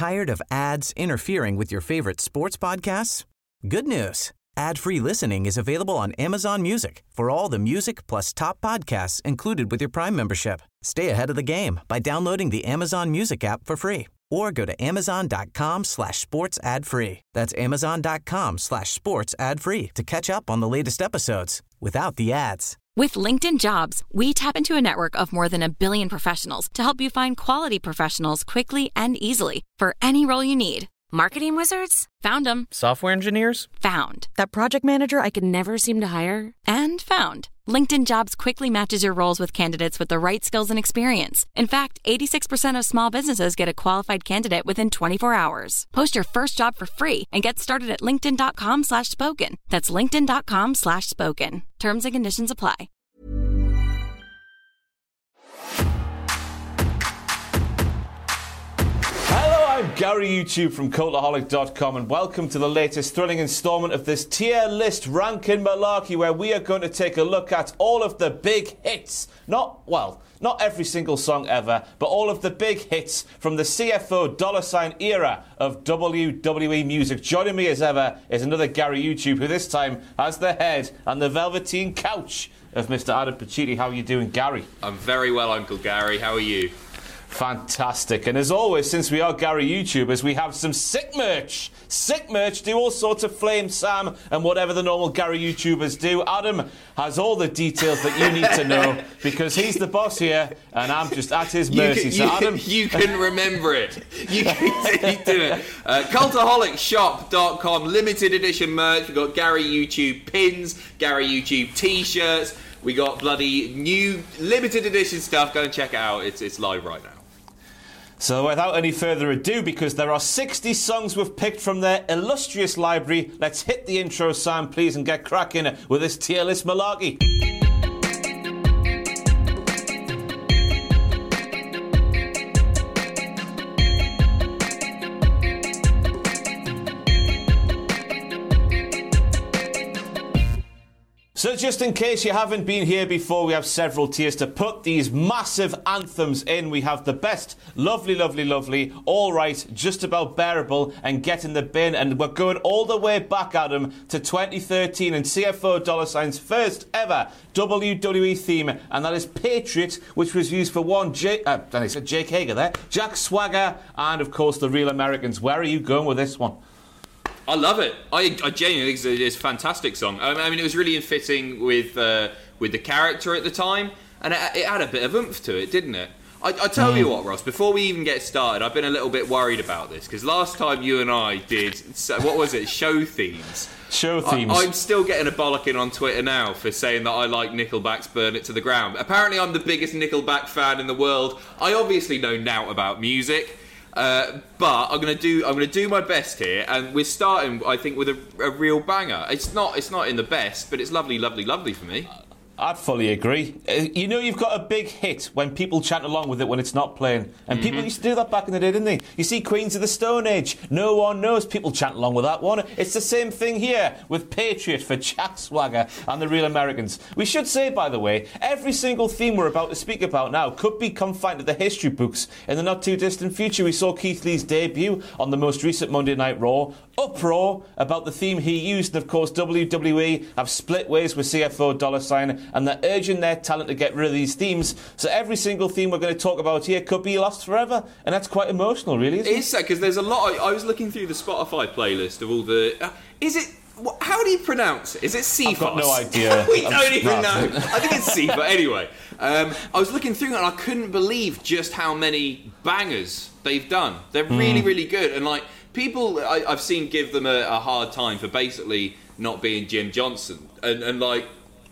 Tired of ads interfering with your favorite sports podcasts? Good news. Ad-free listening is available on Amazon Music for all the music plus top podcasts included with your Prime membership. Stay ahead of the game by downloading the Amazon Music app for free or go to amazon.com/sports ad free. That's amazon.com/sports ad free to catch up on the latest episodes without the ads. With LinkedIn Jobs, we tap into a network of more than 1 billion professionals to help you find quality professionals quickly and easily for any role you need. Marketing wizards? Found them. Software engineers? Found. That project manager I could never seem to hire? And found. LinkedIn Jobs quickly matches your roles with candidates with the right skills and experience. In fact, 86% of small businesses get a qualified candidate within 24 hours. Post your first job for free and get started at linkedin.com/spoken. That's linkedin.com/spoken. Terms and conditions apply. I'm Gary YouTube from Cultaholic.com and welcome to the latest thrilling instalment of this tier list ranking malarkey where we are going to take a look at all of the big hits. Not every single song ever, but all of the big hits from the CFO $ era of WWE music. Joining me as ever is another Gary YouTube who this time has the head and the velveteen couch of Mr. Adam Pacitti. How are you doing, Gary? I'm very well, Uncle Gary. How are you? Fantastic. And as always, since we are Gary YouTubers, we have some sick merch. Sick merch, do all sorts of flame Sam and whatever the normal Gary YouTubers do. Adam has all the details that you need to know because he's the boss here and I'm just at his mercy. Adam, you can remember it. You can do it. Cultaholicshop.com, limited edition merch. We've got Gary YouTube pins, Gary YouTube t-shirts. We got bloody new limited edition stuff. Go and check it out. It's live right now. So without any further ado, because there are 60 songs we've picked from their illustrious library, let's hit the intro, Sam, please, and get cracking with this tier list malarkey. So just in case you haven't been here before, we have several tiers to put these massive anthems in. We have the best, lovely, lovely, lovely, all right, just about bearable, and get in the bin. And we're going all the way back, Adam, to 2013 and CFO $'s first ever WWE theme, and that is Patriot, which was used for one Jake Hager there, Jack Swagger, and of course the Real Americans. Where are you going with this one? I love it. I genuinely think it's a fantastic song. I mean, it was really in fitting with the character at the time, and it had a bit of oomph to it, didn't it? I tell you what, Ross, before we even get started, I've been a little bit worried about this, because last time you and I did, what was it, show themes? Show themes. I'm still getting a bollocking on Twitter now for saying that I like Nickelback's Burn It to the Ground. Apparently I'm the biggest Nickelback fan in the world. I obviously know nought about music. But I'm gonna do my best here, and we're starting, I think, with a real banger. It's not in the best, but it's lovely, lovely, lovely for me. I'd fully agree. You know you've got a big hit when people chant along with it when it's not playing. And people used to do that back in the day, didn't they? You see Queens of the Stone Age. No one knows. People chant along with that one. It's the same thing here with Patriot for Jack Swagger and the Real Americans. We should say, by the way, every single theme we're about to speak about now could be confined to the history books in the not-too-distant future. We saw Keith Lee's debut on the most recent Monday Night Raw. Uproar about the theme he used, and of course WWE have split ways with CFO $, and they're urging their talent to get rid of these themes. So every single theme we're going to talk about here could be lost forever, and that's quite emotional, really, isn't it? It is sad, because there's a lot. I was looking through the Spotify playlist of all the. How do you pronounce it? Is it Cephas? I've got no idea. We don't even know. I think it's Cephas. Anyway, I was looking through and I couldn't believe just how many bangers they've done. They're really, really good, and like. People I've seen give them a hard time for basically not being Jim Johnson. And like,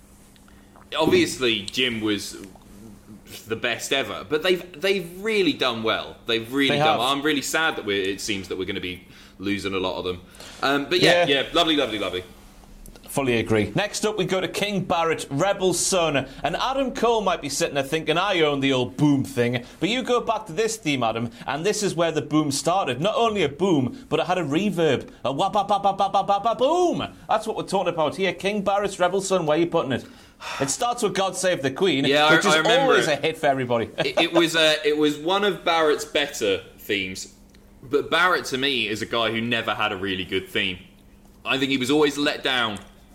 obviously Jim was the best ever, but they've really done well. They've really done well. I'm really sad that it seems that we're going to be losing a lot of them. But yeah, lovely, lovely, lovely. Fully agree. Next up, we go to King Barrett, Rebel Son. And Adam Cole might be sitting there thinking, I own the old boom thing. But you go back to this theme, Adam, and this is where the boom started. Not only a boom, but it had a reverb. A wah-ba-ba-ba-ba-ba-ba-boom. That's what we're talking about here. King Barrett's Rebel Son, where are you putting it? It starts with God Save the Queen, which is always a hit for everybody. It was one of Barrett's better themes. But Barrett, to me, is a guy who never had a really good theme. I think he was always let down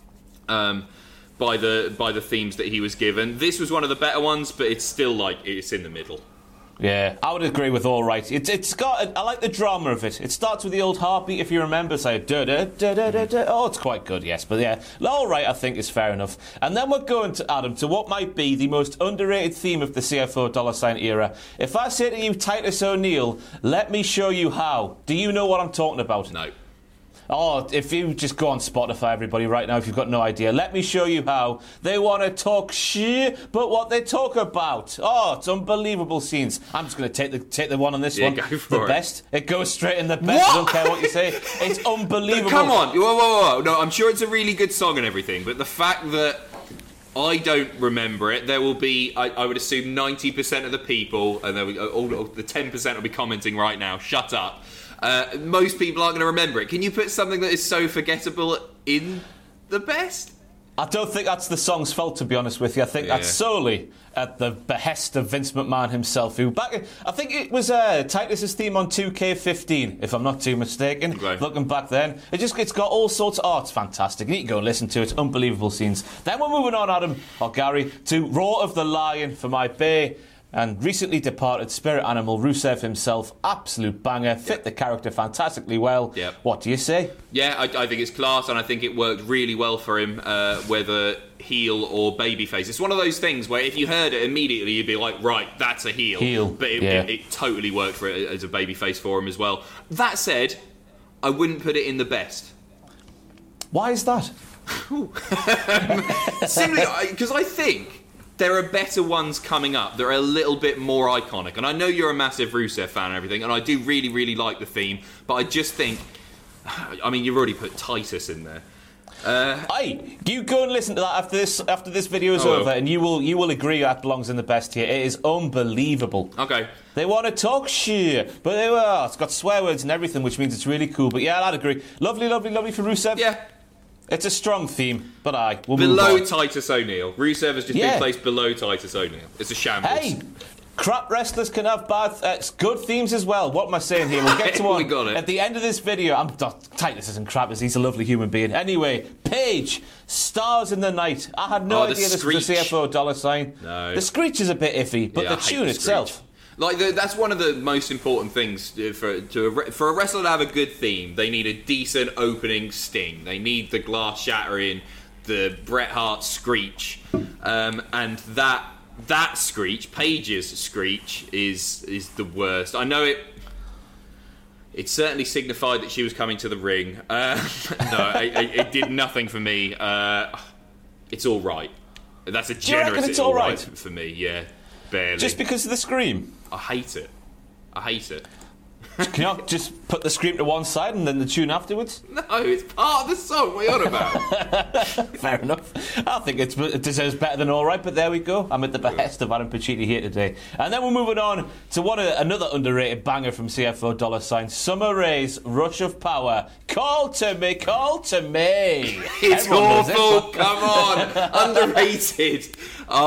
by the themes that he was given. This was one of the better ones, but it's still it's in the middle. Yeah, I would agree with All Right. It's got. I like the drama of it. It starts with the old heartbeat, if you remember. Say da da da da da da. Oh, it's quite good, yes. But yeah, All Right, I think is fair enough. And then we're going to Adam to what might be the most underrated theme of the CFO $ era. If I say to you, Titus O'Neill, let me show you how. Do you know what I'm talking about? No. Oh, if you just go on Spotify, everybody, right now, if you've got no idea, let me show you how. They want to talk shit, but what they talk about. Oh, it's unbelievable scenes. I'm just going to take the one on this one. Go for the it. Best. It goes straight in the best. What? I don't care what you say. It's unbelievable. Come on. Whoa. No, I'm sure it's a really good song and everything, but the fact that I don't remember it, there will be, I would assume, 90% of the people, and all the 10% will be commenting right now, shut up. Most people aren't going to remember it. Can you put something that is so forgettable in the best? I don't think that's the song's fault, to be honest with you. I think that's solely at the behest of Vince McMahon himself, who I think it was Titus's theme on 2K15, if I'm not too mistaken. Okay. Looking back then, it's got all sorts of. Oh, it's fantastic. You need to go and listen to it. It's unbelievable scenes. Then we're moving on, Adam or Gary, to Roar of the Lion for my Bay. And recently departed spirit animal Rusev himself, absolute banger, fit the character fantastically well. Yep. What do you say? Yeah, I think it's class, and I think it worked really well for him, whether heel or babyface. It's one of those things where if you heard it immediately, you'd be like, right, that's a heel. But it totally worked for it as a babyface for him as well. That said, I wouldn't put it in the best. Why is that? Simply because I think there are better ones coming up that are a little bit more iconic. And I know you're a massive Rusev fan and everything, and I do really, really like the theme, but I just think, I mean, you've already put Titus in there. Hey, you go and listen to that after this video is over, and you will agree that belongs in the best here. It is unbelievable. Okay. They want to talk shit, but it's got swear words and everything, which means it's really cool. But yeah, I'd agree. Lovely, lovely, lovely for Rusev. Yeah. It's a strong theme, but we'll below move on. Titus O'Neill. Rusev has just been placed below Titus O'Neill. It's a shambles. Hey, crap wrestlers can have bad, good themes as well. What am I saying here? We'll get to one We got it. at the end of this video. Titus isn't crap, as he's a lovely human being. Anyway, Paige, Stars in the Night. I had no idea this was a CFO $. No. The screech is a bit iffy, but the tune itself. Like that's one of the most important things for a wrestler to have a good theme. They need a decent opening sting. They need the glass shattering, the Bret Hart screech, and that screech, Paige's screech, is the worst. I know it. It certainly signified that she was coming to the ring. It did nothing for me. It's all right. That's a generous. It's all right for me. Yeah, barely. Just because of the scream. I hate it. Can you not just put the scream to one side and then the tune afterwards? No, it's part of the song. What are you on about? Fair enough. I think it deserves better than all right, but there we go. I'm at the behest of Adam Pacitti here today. And then we're moving on to another underrated banger from CFO $. Summer Rae's Rush of Power. Call to me, call to me. It's awful. Come on. Underrated.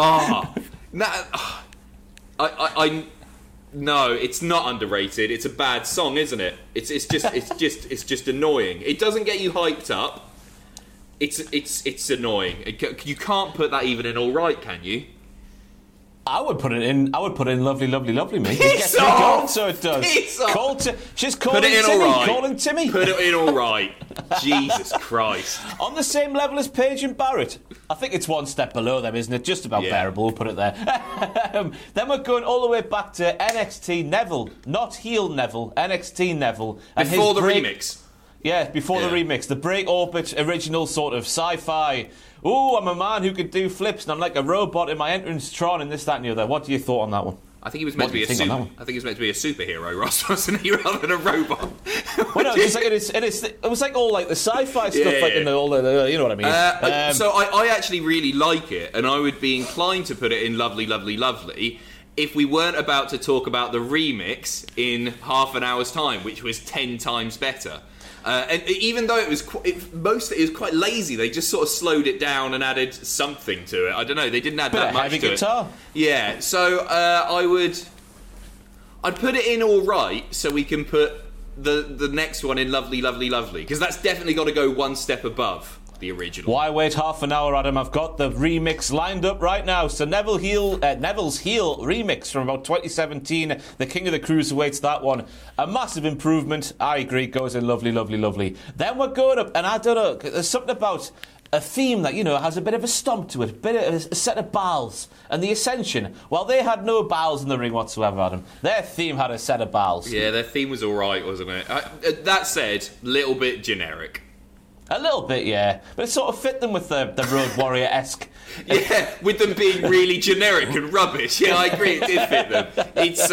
No, it's not underrated. It's a bad song, isn't it? It's just annoying. It doesn't get you hyped up. It's annoying. You can't put that even in all right, can you? I would put it in Lovely, Lovely, Lovely Me. It gets me going, so it does. She's calling Put it in Timmy. all right. Calling Timmy. Put it in all right. Jesus Christ. On the same level as Paige and Barrett. I think it's one step below them, isn't it? Just about bearable, we'll put it there. Then we're going all the way back to NXT Neville. Not heel Neville, NXT Neville. And before the remix. Yeah, before the remix. The Break Orbit original sort of sci-fi. Ooh, I'm a man who can do flips and I'm like a robot in my entrance Tron and this, that and the other. What do you thought on that one? I think he was meant to be a superhero, Ross, wasn't he, rather than a robot? Well, no, it was like all like the sci-fi stuff, like in all the, you know what I mean. So I actually really like it, and I would be inclined to put it in Lovely, Lovely, Lovely if we weren't about to talk about the remix in half an hour's time, which was 10 times better. And even though it was quite lazy, they just sort of slowed it down and added something to it. I don't know, they didn't add that much heavy to guitar. it. Yeah, so I'd put it in all right, so we can put the next one in Lovely, Lovely, Lovely? Because that's definitely got to go one step above the original. Why wait half an hour, Adam? I've got the remix lined up right now. So Neville's Heel remix from about 2017. The King of the Cruiserweights, that one. A massive improvement. I agree, goes in Lovely, Lovely, Lovely. Then we're going up, and I don't know, there's something about a theme that, has a bit of a stomp to it, a bit of a set of bowels. And the Ascension, well, they had no bowels in the ring whatsoever, Adam. Their theme had a set of bowels. Yeah, their theme was alright, wasn't it? That said, little bit generic. A little bit, yeah. But it sort of fit them with the Road Warrior-esque. Yeah, with them being really generic and rubbish. Yeah, I agree, it did fit them. It's,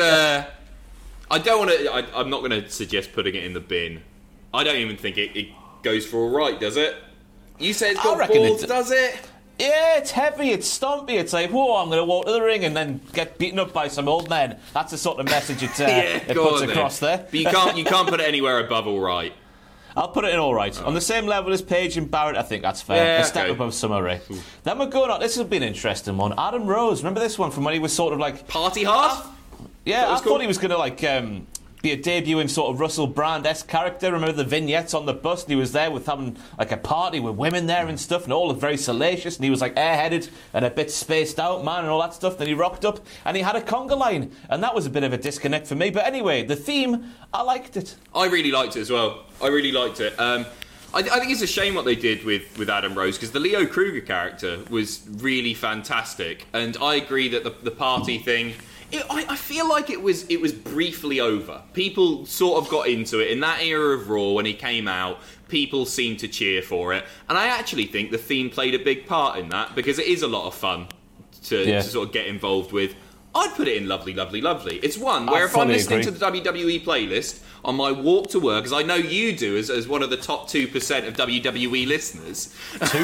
I don't want to... I'm not going to suggest putting it in the bin. I don't even think it goes for alright, does it? You say it's got balls, does it? Yeah, it's heavy, it's stompy. It's like, whoa, I'm going to walk to the ring and then get beaten up by some old men. That's the sort of message it puts across there. But you can't put it anywhere above alright. I'll put it in all right. On the same level as Paige and Barrett, I think that's fair. A step above Summer Rae. Then we're going on. This has been an interesting one. Adam Rose. Remember this one from when he was sort of like... Party hard? Yeah, I thought he was going to like... be a debuting sort of Russell Brand-esque character. Remember the vignettes on the bus, and he was there with having like a party with women there and stuff, and all very salacious, and he was like airheaded and a bit spaced out, man, and all that stuff. Then he rocked up and he had a conga line, and that was a bit of a disconnect for me. But anyway, the theme, I liked it. I really liked it as well. I really liked it. I think it's a shame what they did with Adam Rose, because the Leo Kruger character was really fantastic, and I agree that the party thing... I feel like it was briefly over. People sort of got into it in that era of Raw when he came out. People seemed to cheer for it, and I actually think the theme played a big part in that, because it is a lot of fun to sort of get involved with. I'd put it in Lovely, Lovely, Lovely. It's one where if I'm listening to the WWE playlist on my walk to work, as I know you do as one of the top 2% of WWE listeners.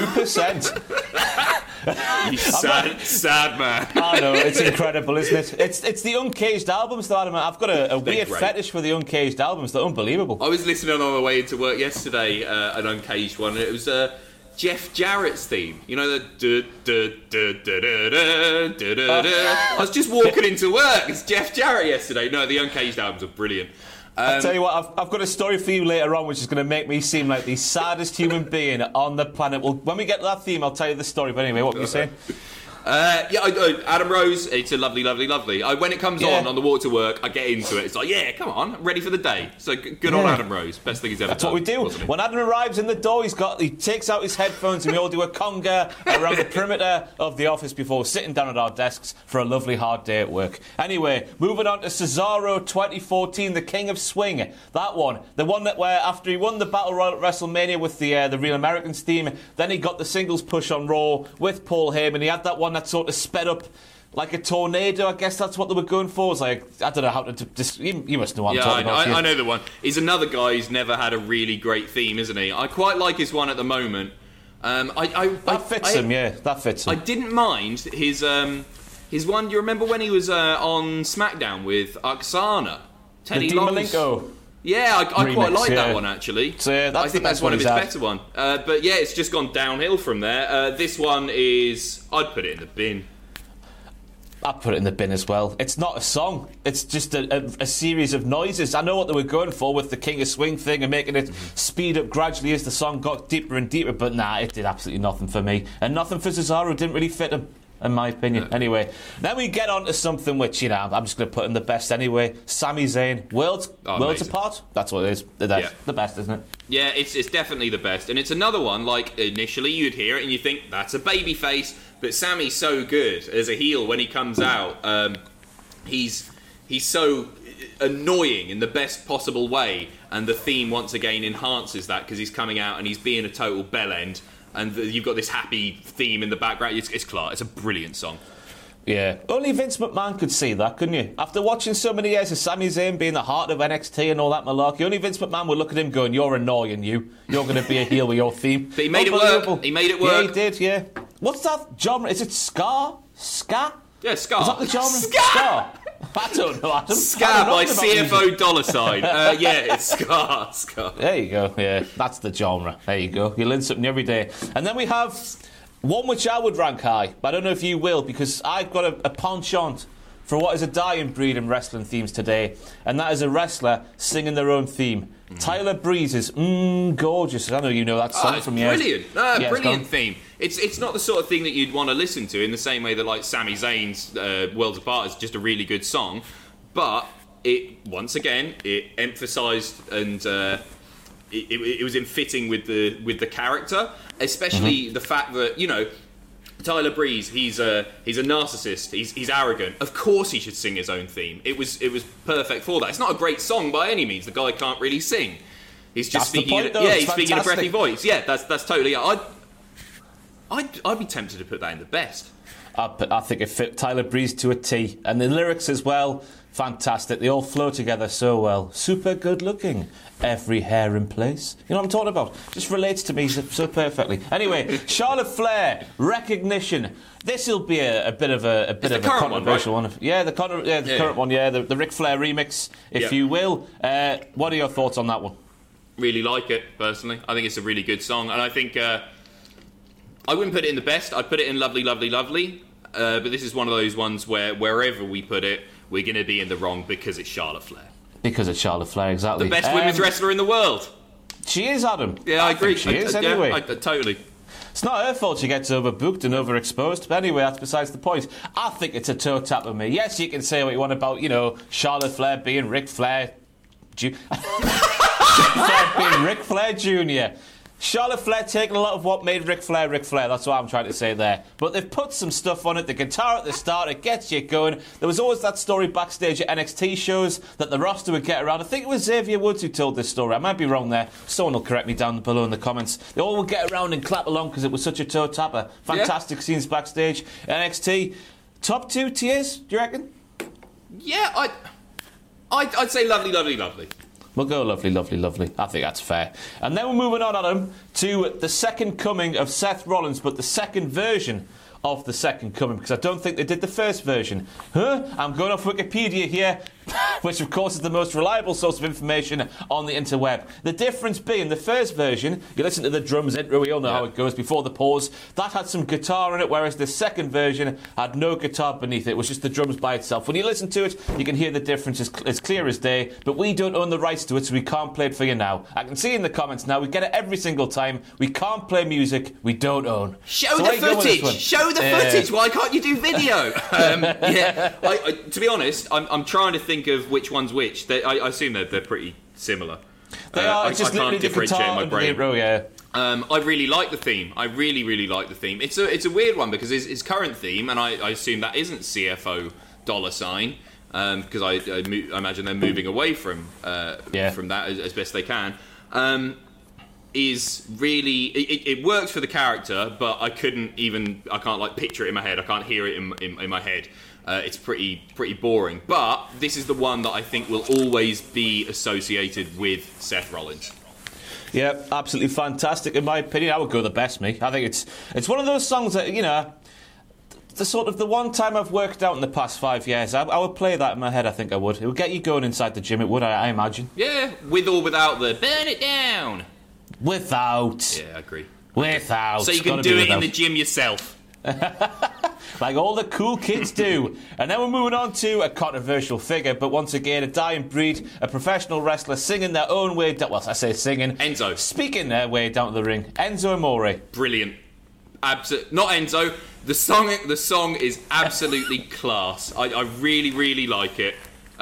2%? You sad man. I know, it's incredible, isn't it? It's the Uncaged albums, though, Adam. I've got a weird fetish for the Uncaged albums. They're unbelievable. I was listening on my way into work yesterday, an Uncaged one, and it was... Jeff Jarrett's theme, the I was just walking into work. It's Jeff Jarrett yesterday. No, the Uncaged albums are brilliant. I'll tell you what, I've got a story for you later on, which is going to make me seem like the saddest human being on the planet. Well, when we get to that theme, I'll tell you the story. But anyway, what were you saying? Adam Rose, it's a Lovely, Lovely, Lovely. When it comes on the walk to work, I get into it. It's like, yeah, come on, I'm ready for the day. So good on Adam Rose. Best thing he's ever done. That's what we do. When Adam arrives in the door, he takes out his headphones and we all do a conga around the perimeter of the office before sitting down at our desks for a lovely hard day at work. Anyway, moving on to Cesaro 2014, the King of Swing. That one. The one that where after he won the Battle Royal at WrestleMania with the Real Americans theme, then he got the singles push on Raw with Paul Heyman. He had that one that sort of sped up like a tornado. I guess that's what they were going for. It was like, I don't know how to... You must know what I'm talking about. I know the one. He's another guy who's never had a really great theme, isn't he? I quite like his one at the moment. That fits him, yeah. That fits him. I didn't mind his one. Do you remember when he was on SmackDown with Oksana? Teddy Malenko. Yeah, I quite like that one, actually. So, I think that's one of his better ones. But yeah, it's just gone downhill from there. This one is... I'd put it in the bin. I'd put it in the bin as well. It's not a song. It's just a series of noises. I know what they were going for with the King of Swing thing and making it speed up gradually as the song got deeper and deeper, but nah, it did absolutely nothing for me. And nothing for Cesaro. Didn't really fit him, in my opinion. Yeah. Anyway, then we get on to something which, I'm just going to put in the best anyway. Sami Zayn. Worlds apart. That's what it is. The best, isn't it? Yeah, it's definitely the best. And it's another one, like, initially you'd hear it and you think, that's a baby face. But Sami's so good as a heel when he comes out. He's so annoying in the best possible way. And the theme, once again, enhances that because he's coming out and he's being a total bellend. And you've got this happy theme in the background. It's Clark. It's a brilliant song. Yeah. Only Vince McMahon could see that, couldn't you? After watching so many years of Sami Zayn being the heart of NXT and all that malarkey, only Vince McMahon would look at him going, you're annoying, You're going to be a heel with your theme. But he made it work. He made it work. Yeah, he did, yeah. What's that genre? Is it ska? Ska? Yeah, ska. Is that the genre? Ska? I don't know, Adam. Ska by CFO $. Yeah, it's ska. There you go, yeah. That's the genre. There you go. You learn something every day. And then we have one which I would rank high, but I don't know if you will, because I've got a penchant for what is a dying breed in wrestling themes today, and that is a wrestler singing their own theme. Tyler Breeze's Gorgeous. I know you know that song from years. Brilliant. Brilliant theme. It's not the sort of thing that you'd want to listen to in the same way that like Sami Zayn's Worlds Apart is just a really good song, but it emphasised and it was in fitting with the character, especially the fact that, you know, Tyler Breeze, he's a narcissist. He's arrogant. Of course, he should sing his own theme. It was perfect for that. It's not a great song by any means. The guy can't really sing. He's just speaking. He's speaking in a breathy voice. Yeah, that's totally. I'd be tempted to put that in the best. I think it fit Tyler Breeze to a T, and the lyrics as well. Fantastic. They all flow together so well. Super good looking. Every hair in place. You know what I'm talking about? Just relates to me so perfectly. Anyway, Charlotte Flair, Recognition. This will be a bit of a controversial one. Yeah, the current one. Yeah, the Ric Flair remix, if you will. What are your thoughts on that one? Really like it personally. I think it's a really good song, and I think I wouldn't put it in the best. I'd put it in Lovely, Lovely, Lovely. But this is one of those ones where wherever we put it, we're going to be in the wrong because it's Charlotte Flair. Because it's Charlotte Flair, exactly. The best women's wrestler in the world. She is, Adam. Yeah, I agree. She is, anyway. Yeah, totally. It's not her fault she gets overbooked and overexposed, but anyway, that's besides the point. I think it's a toe tap of me. Yes, you can say what you want about, you know, Charlotte Flair being Ric Flair... being Ric Flair Jr. Charlotte Flair taking a lot of what made Ric Flair Ric Flair. That's what I'm trying to say there. But they've put some stuff on it. The guitar at the start, it gets you going. There was always that story backstage at NXT shows that the roster would get around. I think it was Xavier Woods who told this story. I might be wrong there. Someone will correct me down below in the comments. They all would get around and clap along because it was such a toe tapper. Fantastic scenes backstage. NXT. Top 2 tiers, do you reckon? Yeah, I'd say Lovely, Lovely, Lovely. We'll go Lovely, Lovely, Lovely. I think that's fair. And then we're moving on, Adam, to the second coming of Seth Rollins, but the second version of the second coming, because I don't think they did the first version. I'm going off Wikipedia here, which of course is the most reliable source of information on the interweb. The difference being, the first version, you listen to the drums intro, we all know how it goes before the pause, that had some guitar in it, whereas the second version had no guitar beneath it. It was just the drums by itself. When you listen to it, you can hear the difference. It's clear as day, but we don't own the rights to it, so we can't play it for you now. I can see in the comments now, we get it every single time. We can't play music we don't own. Show the footage! Show the footage! Why can't you do video? To be honest, I'm trying to think of which one's which. I assume they're pretty similar. They are. It's just literally the guitar and the intro, yeah. I really like the theme. I really, really like the theme. It's a weird one because his current theme, and I assume that isn't CFO $, because I imagine they're moving away from that as best they can. Is really it works for the character, but I can't like picture it in my head. I can't hear it in my head. It's pretty boring. But this is the one that I think will always be associated with Seth Rollins. Yeah, absolutely fantastic. In my opinion, I would go the best, me. I think it's one of those songs that, you know, the one time I've worked out in the past 5 years, I would play that in my head. I think I would. It would get you going inside the gym. It would, I imagine. Yeah, with or without the burn it down. Without. Yeah, I agree. Without. So you can do it in the gym yourself. Like all the cool kids do. And then we're moving on to a controversial figure, but once again, a dying breed, a professional wrestler singing their own way down. Well, I say singing. Enzo. Speaking their way down to the ring. Enzo Amore. Brilliant. Not Enzo. The song is absolutely class. I really, really like it.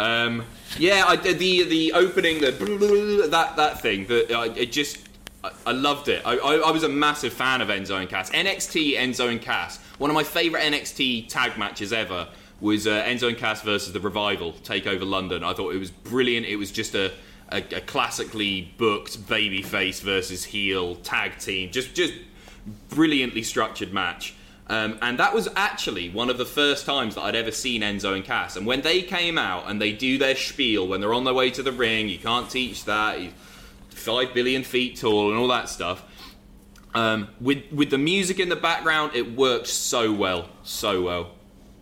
The opening, that thing, I loved it. I was a massive fan of Enzo and Cass. NXT Enzo and Cass. One of my favourite NXT tag matches ever was Enzo and Cass versus The Revival, TakeOver London. I thought it was brilliant. It was just a classically booked babyface versus heel tag team. Just brilliantly structured match. And that was actually one of the first times that I'd ever seen Enzo and Cass. And when they came out and they do their spiel, when they're on their way to the ring, you can't teach that, he's 5 billion feet tall and all that stuff. With the music in the background, it worked so well.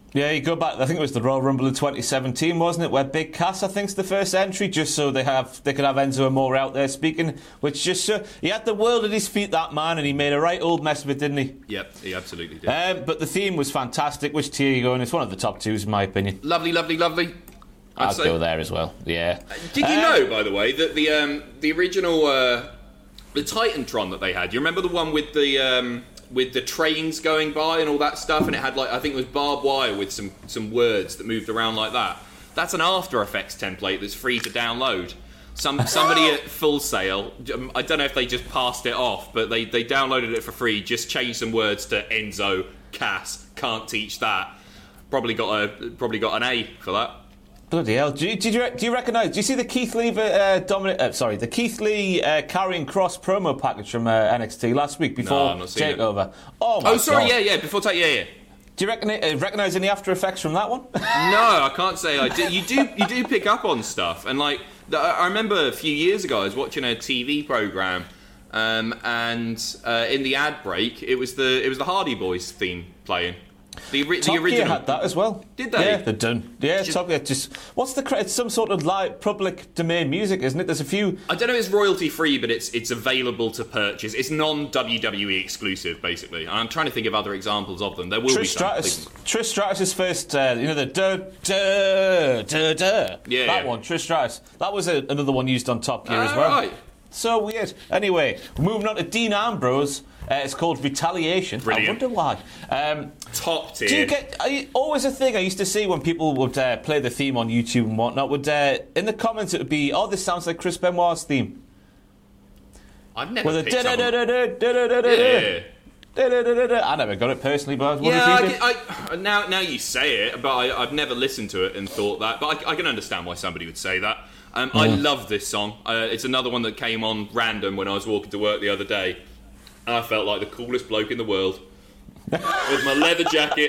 Yeah, you go back. I think it was the Royal Rumble in 2017, wasn't it? Where Big Cass, I think's the first entry, just so they could have Enzo Amore out there speaking. Which just he had the world at his feet, that man, and he made a right old mess of it, didn't he? Yep, he absolutely did. But the theme was fantastic. Which tier are you going? It's one of the top twos, in my opinion. Lovely, lovely, lovely. I'll go there as well. Yeah. Did you know, by the way, that the original the Titantron that they had? You remember the one with the trains going by and all that stuff, and it had I think it was barbed wire with some words that moved around like that. That's an After Effects template that's free to download. Somebody at Full Sail, I don't know if they just passed it off, but they downloaded it for free. Just changed some words to Enzo, Cass, can't teach that. Probably got an A for that. Bloody hell! Do you recognise? Do you see the Keith Lee the Keith Lee Karrion Kross promo package from NXT last week before Takeover? Oh, sorry, God. Yeah, before Takeover, yeah. Do you recognise any After Effects from that one? No, I can't say I do. You do pick up on stuff, and I remember a few years ago I was watching a TV program, and in the ad break it was the Hardy Boys theme playing. The Top original Gear had that as well. Did they? Yeah, they've done. Yeah, Top Gear. What's the? It's some sort of public domain music, isn't it? There's a few. I don't know if it's royalty free, but it's available to purchase. It's non-WWE exclusive, basically. And I'm trying to think of other examples of them. There will be some. Trish Stratus's first, the duh. Yeah, that one, Trish Stratus. That was another one used on Top Gear as well. Right. So weird. Anyway, moving on to Dean Ambrose. It's called Retaliation. Brilliant. I wonder why. Top tier. Do you get always a thing I used to see when people would play the theme on YouTube and whatnot? Would in the comments it would be, "Oh, this sounds like Chris Benoit's theme." I've never picked up I never got it personally, but now you say it, but I've never listened to it and thought that. But I can understand why somebody would say that. I love this song. It's another one that came on random when I was walking to work the other day. I felt like the coolest bloke in the world with my leather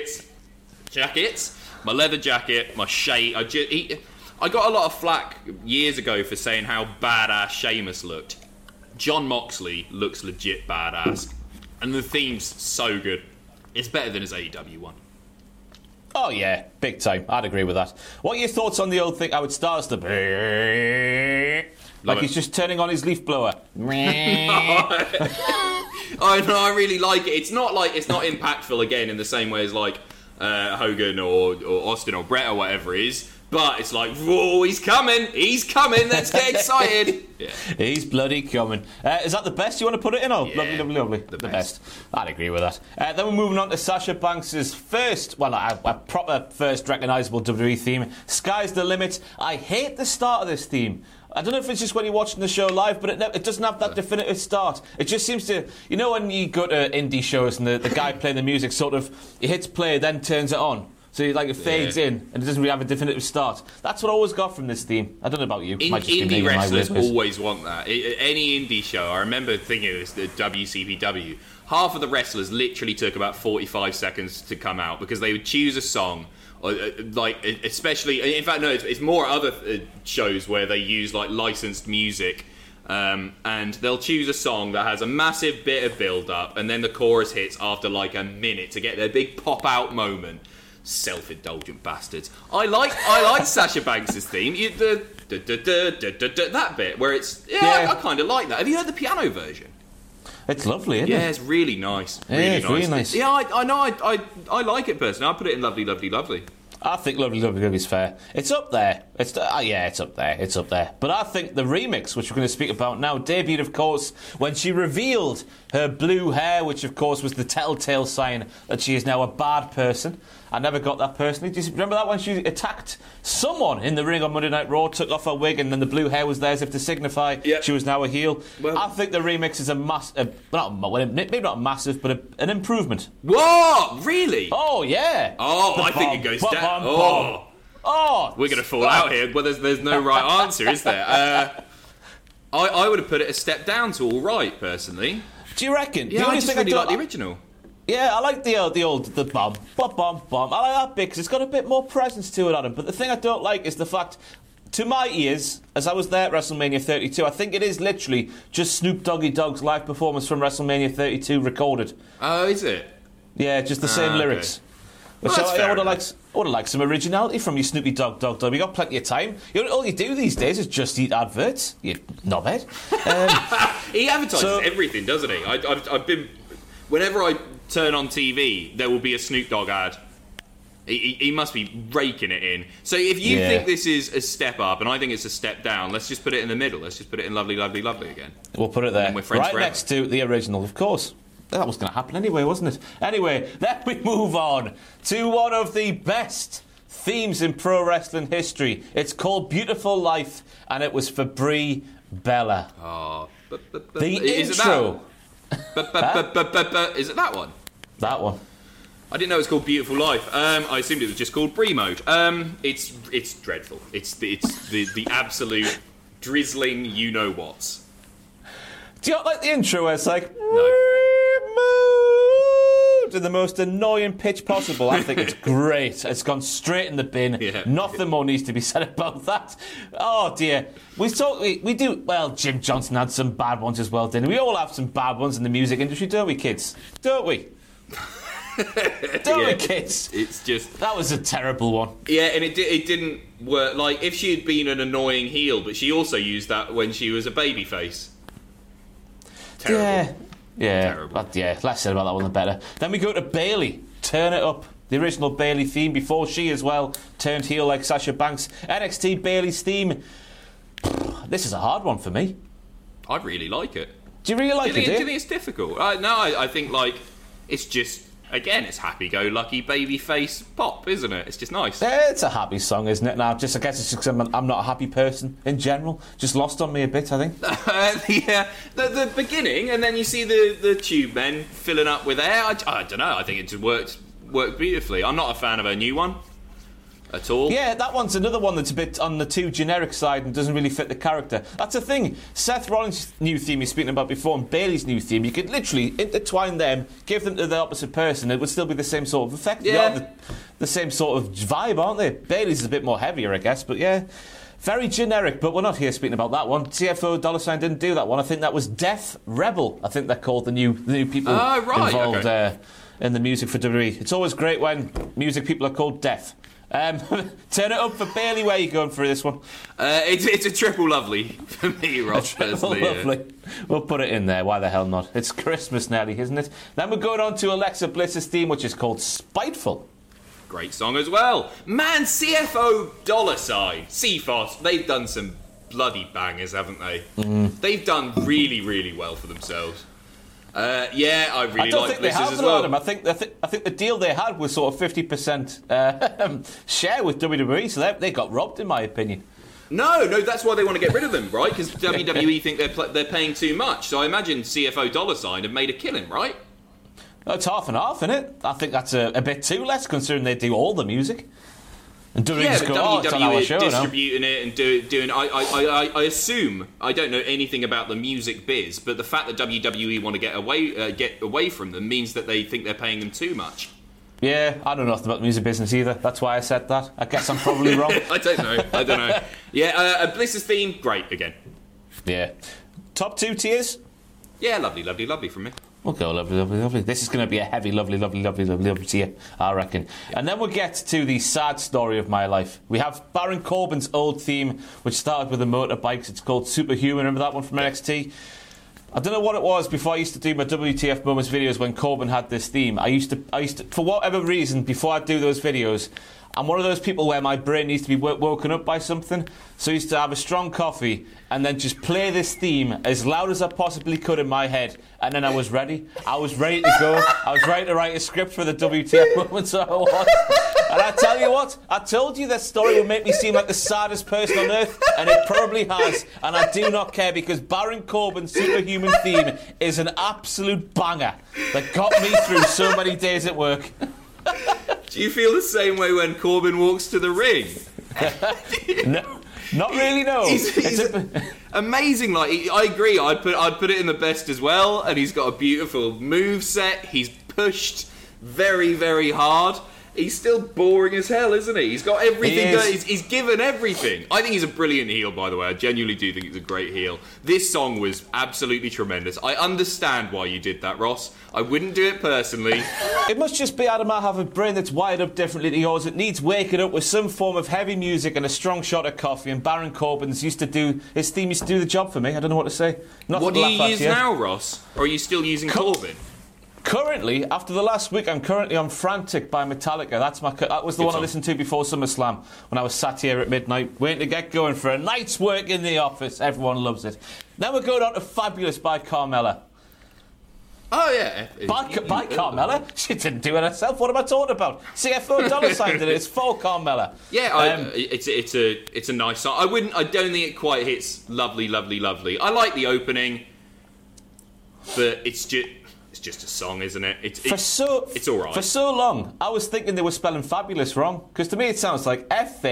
my leather jacket, my shade. I got a lot of flack years ago for saying how badass Sheamus looked. John Moxley looks legit badass, and the theme's so good. It's better than his AEW one. Oh yeah, big time. I'd agree with that. What are your thoughts on the old thing? How it starts to he's just turning on his leaf blower. I know, I really like it. It's not impactful again in the same way as Hogan or Austin or Brett or whatever it is. But it's like, whoa, he's coming, let's get excited. Yeah. He's bloody coming. Is that the best you want to put it in? Yeah, lovely. The best. I'd agree with that. Then we're moving on to Sasha Banks' first, a proper first recognisable WWE theme, Sky's the Limit. I hate the start of this theme. I don't know if it's just when you're watching the show live, but it doesn't have that definitive start. It just seems to... You know when you go to indie shows and the guy playing the music sort of... He hits play, then turns it on. So it fades in and it doesn't really have a definitive start. That's what I always got from this theme. I don't know about you. Indie wrestlers always want that. Any indie show, I remember thinking it was the WCPW. Half of the wrestlers literally took about 45 seconds to come out because they would choose a song... especially, in fact, no, it's more other shows where they use licensed music, and they'll choose a song that has a massive bit of build-up, and then the chorus hits after a minute to get their big pop-out moment. Self-indulgent bastards. I like Sasha Banks' theme. That bit where it's I kind of like that. Have you heard the piano version? It's lovely, isn't it? Yeah, it's really nice. Really nice. Yeah, I know. I like it personally. I put it in lovely, lovely, lovely. I think Lovely Lovely Lovely is fair. It's up there. It's up there. It's up there. But I think the remix, which we're going to speak about now, debuted, of course, when she revealed her blue hair, which, of course, was the telltale sign that she is now a bad person. I never got that personally. Do you remember that when she attacked someone in the ring on Monday Night Raw, took off her wig, and then the blue hair was there as if to signify she was now a heel? Well, I think the remix is maybe not massive, but an improvement. What? Really? Oh, yeah. Oh, I think it goes down. Oh, we're going to fall out here. Well, there's no right answer, is there? I would have put it a step down to all right, personally. Do you reckon? Yeah, I just really like the original. Yeah, I like the bum, bum, bum, bum. I like that bit because it's got a bit more presence to it, Adam. But the thing I don't like is the fact, to my ears, as I was there at WrestleMania 32, I think it is literally just Snoop Doggy Dogg's live performance from WrestleMania 32 recorded. Oh, is it? Yeah, just the same lyrics. Which Well, I would have liked some originality from you, Snoopy Dog. You got plenty of time. All you do these days is just eat adverts. You knobhead. He advertises everything, doesn't he? I've been. Whenever I turn on TV, there will be a Snoop Dogg ad. He must be raking it in. So if you think this is a step up, and I think it's a step down, let's just put it in the middle. Let's just put it in Lovely, Lovely, Lovely again. We'll put it there. We're friends right forever. next to the original, of course. That was going to happen anyway, wasn't it? Anyway, then we move on to one of the best themes in pro wrestling history. It's called Beautiful Life, and it was for Brie Bella. Oh, The is intro. Is it that one? That one. I didn't know it was called Beautiful Life. I assumed it was just called Brie Mode. It's dreadful. It's the absolute drizzling you-know-whats. Do you not like the intro where it's like... No. in the most annoying pitch possible? I think it's great. It's gone straight in the bin. Yeah. Nothing more needs to be said about that. Oh dear. We do. Well, Jim Johnson had some bad ones as well, didn't he? We all have some bad ones in the music industry, don't we, kids? Don't we? Don't we, kids? It's just... That was a terrible one. Yeah, and it didn't work. Like, if she had been an annoying heel, but she also used that when she was a babyface. Terrible. Yeah. Terrible. But less said about that one, the better. Then we go to Bayley. Turn It Up. The original Bayley theme before she as well turned heel like Sasha Banks. NXT Bayley's theme. This is a hard one for me. I really like it. Do you really like it, Do you think it's difficult? No, I think, like, it's just... Again, it's happy-go-lucky babyface pop, isn't it? It's just nice. It's a happy song, isn't it? Now, I guess it's just because I'm not a happy person in general. Just lost on me a bit, I think. The beginning, and then you see the tube men filling up with air. I don't know. I think it just worked beautifully. I'm not a fan of a new one at all. Yeah, that one's another one that's a bit on the too generic side and doesn't really fit the character. That's the thing. Seth Rollins' new theme you're speaking about before and Bayley's new theme, you could literally intertwine them, give them to the opposite person, it would still be the same sort of effect. Yeah. They are the same sort of vibe, aren't they? Bayley's is a bit more heavier, I guess, but yeah. Very generic, but we're not here speaking about that one. CFO $sign didn't do that one. I think that was Def Rebel. I think they're called the new people involved in the music for WWE. It's always great when music people are called deaf. Turn it up for Bayley. Where are you going for this one? It's a triple lovely for me, Ross. Personally, lovely. We'll put it in there. Why the hell not? It's Christmas nearly, isn't it? Then we're going on to Alexa Bliss's theme, which is called Spiteful. Great song as well. Man, CFO $sign, CFOS, they've done some bloody bangers, haven't they? They've done really, really well for themselves. I really like Bliss's as well. I think the deal they had was sort of 50% share with WWE, so they got robbed, in my opinion. No, that's why they want to get rid of them, right? Because WWE think they're paying too much. So I imagine CFO $sign have made a killing, right? It's half and half, isn't it? I think that's a bit too less, considering they do all the music. And WWE distributing it and doing. I assume, I don't know anything about the music biz, but the fact that WWE want to get away from them means that they think they're paying them too much. Yeah, I don't know nothing about the music business either. That's why I said that. I guess I'm probably wrong. I don't know. Yeah, Bliss's theme, great again. Yeah. Top 2 tiers? Yeah, lovely from me. We'll go lovely. This is going to be a heavy, lovely tier, I reckon. And then we'll get to the sad story of my life. We have Baron Corbin's old theme, which started with the motorbikes. It's called Superhuman. Remember that one from NXT? I don't know what it was before I used to do my WTF Moments videos when Corbin had this theme. I used to, for whatever reason, before I'd do those videos, I'm one of those people where my brain needs to be woken up by something. So I used to have a strong coffee and then just play this theme as loud as I possibly could in my head. And then I was ready. I was ready to go. I was ready to write a script for the WTF Moments. So I was. And I tell you what, I told you this story would make me seem like the saddest person on earth, and it probably has. And I do not care, because Baron Corbin's Superhuman theme is an absolute banger that got me through so many days at work. Do you feel the same way when Corbin walks to the ring? No, not really. No, he's amazing. Like, I agree. I'd put it in the best as well. And he's got a beautiful move set. He's pushed very, very hard. He's still boring as hell, isn't he? He's got everything. He He's given everything. I think he's a brilliant heel, by the way. I genuinely do think he's a great heel. This song was absolutely tremendous. I understand why you did that, Ross. I wouldn't do it personally. It must just be Adam, I have a brain that's wired up differently to yours. It needs waking up with some form of heavy music and a strong shot of coffee. And Baron Corbin's his theme used to do the job for me. I don't know what to say. What do you use now, Ross? Or are you still using Corbin? Currently, after the last week, I'm currently on Frantic by Metallica. That was the one I listened to before SummerSlam when I was sat here at midnight waiting to get going for a night's work in the office. Everyone loves it. Now we're going on to Fabulous by Carmella. Oh, yeah. By Carmella? She didn't do it herself. What am I talking about? CFO $sign did it. It's for Carmella. Yeah, it's a nice song. I don't think it quite hits lovely, lovely, lovely. I like the opening, but it's just a song, isn't it? It's all right. For so long, I was thinking they were spelling fabulous wrong, because to me it sounds like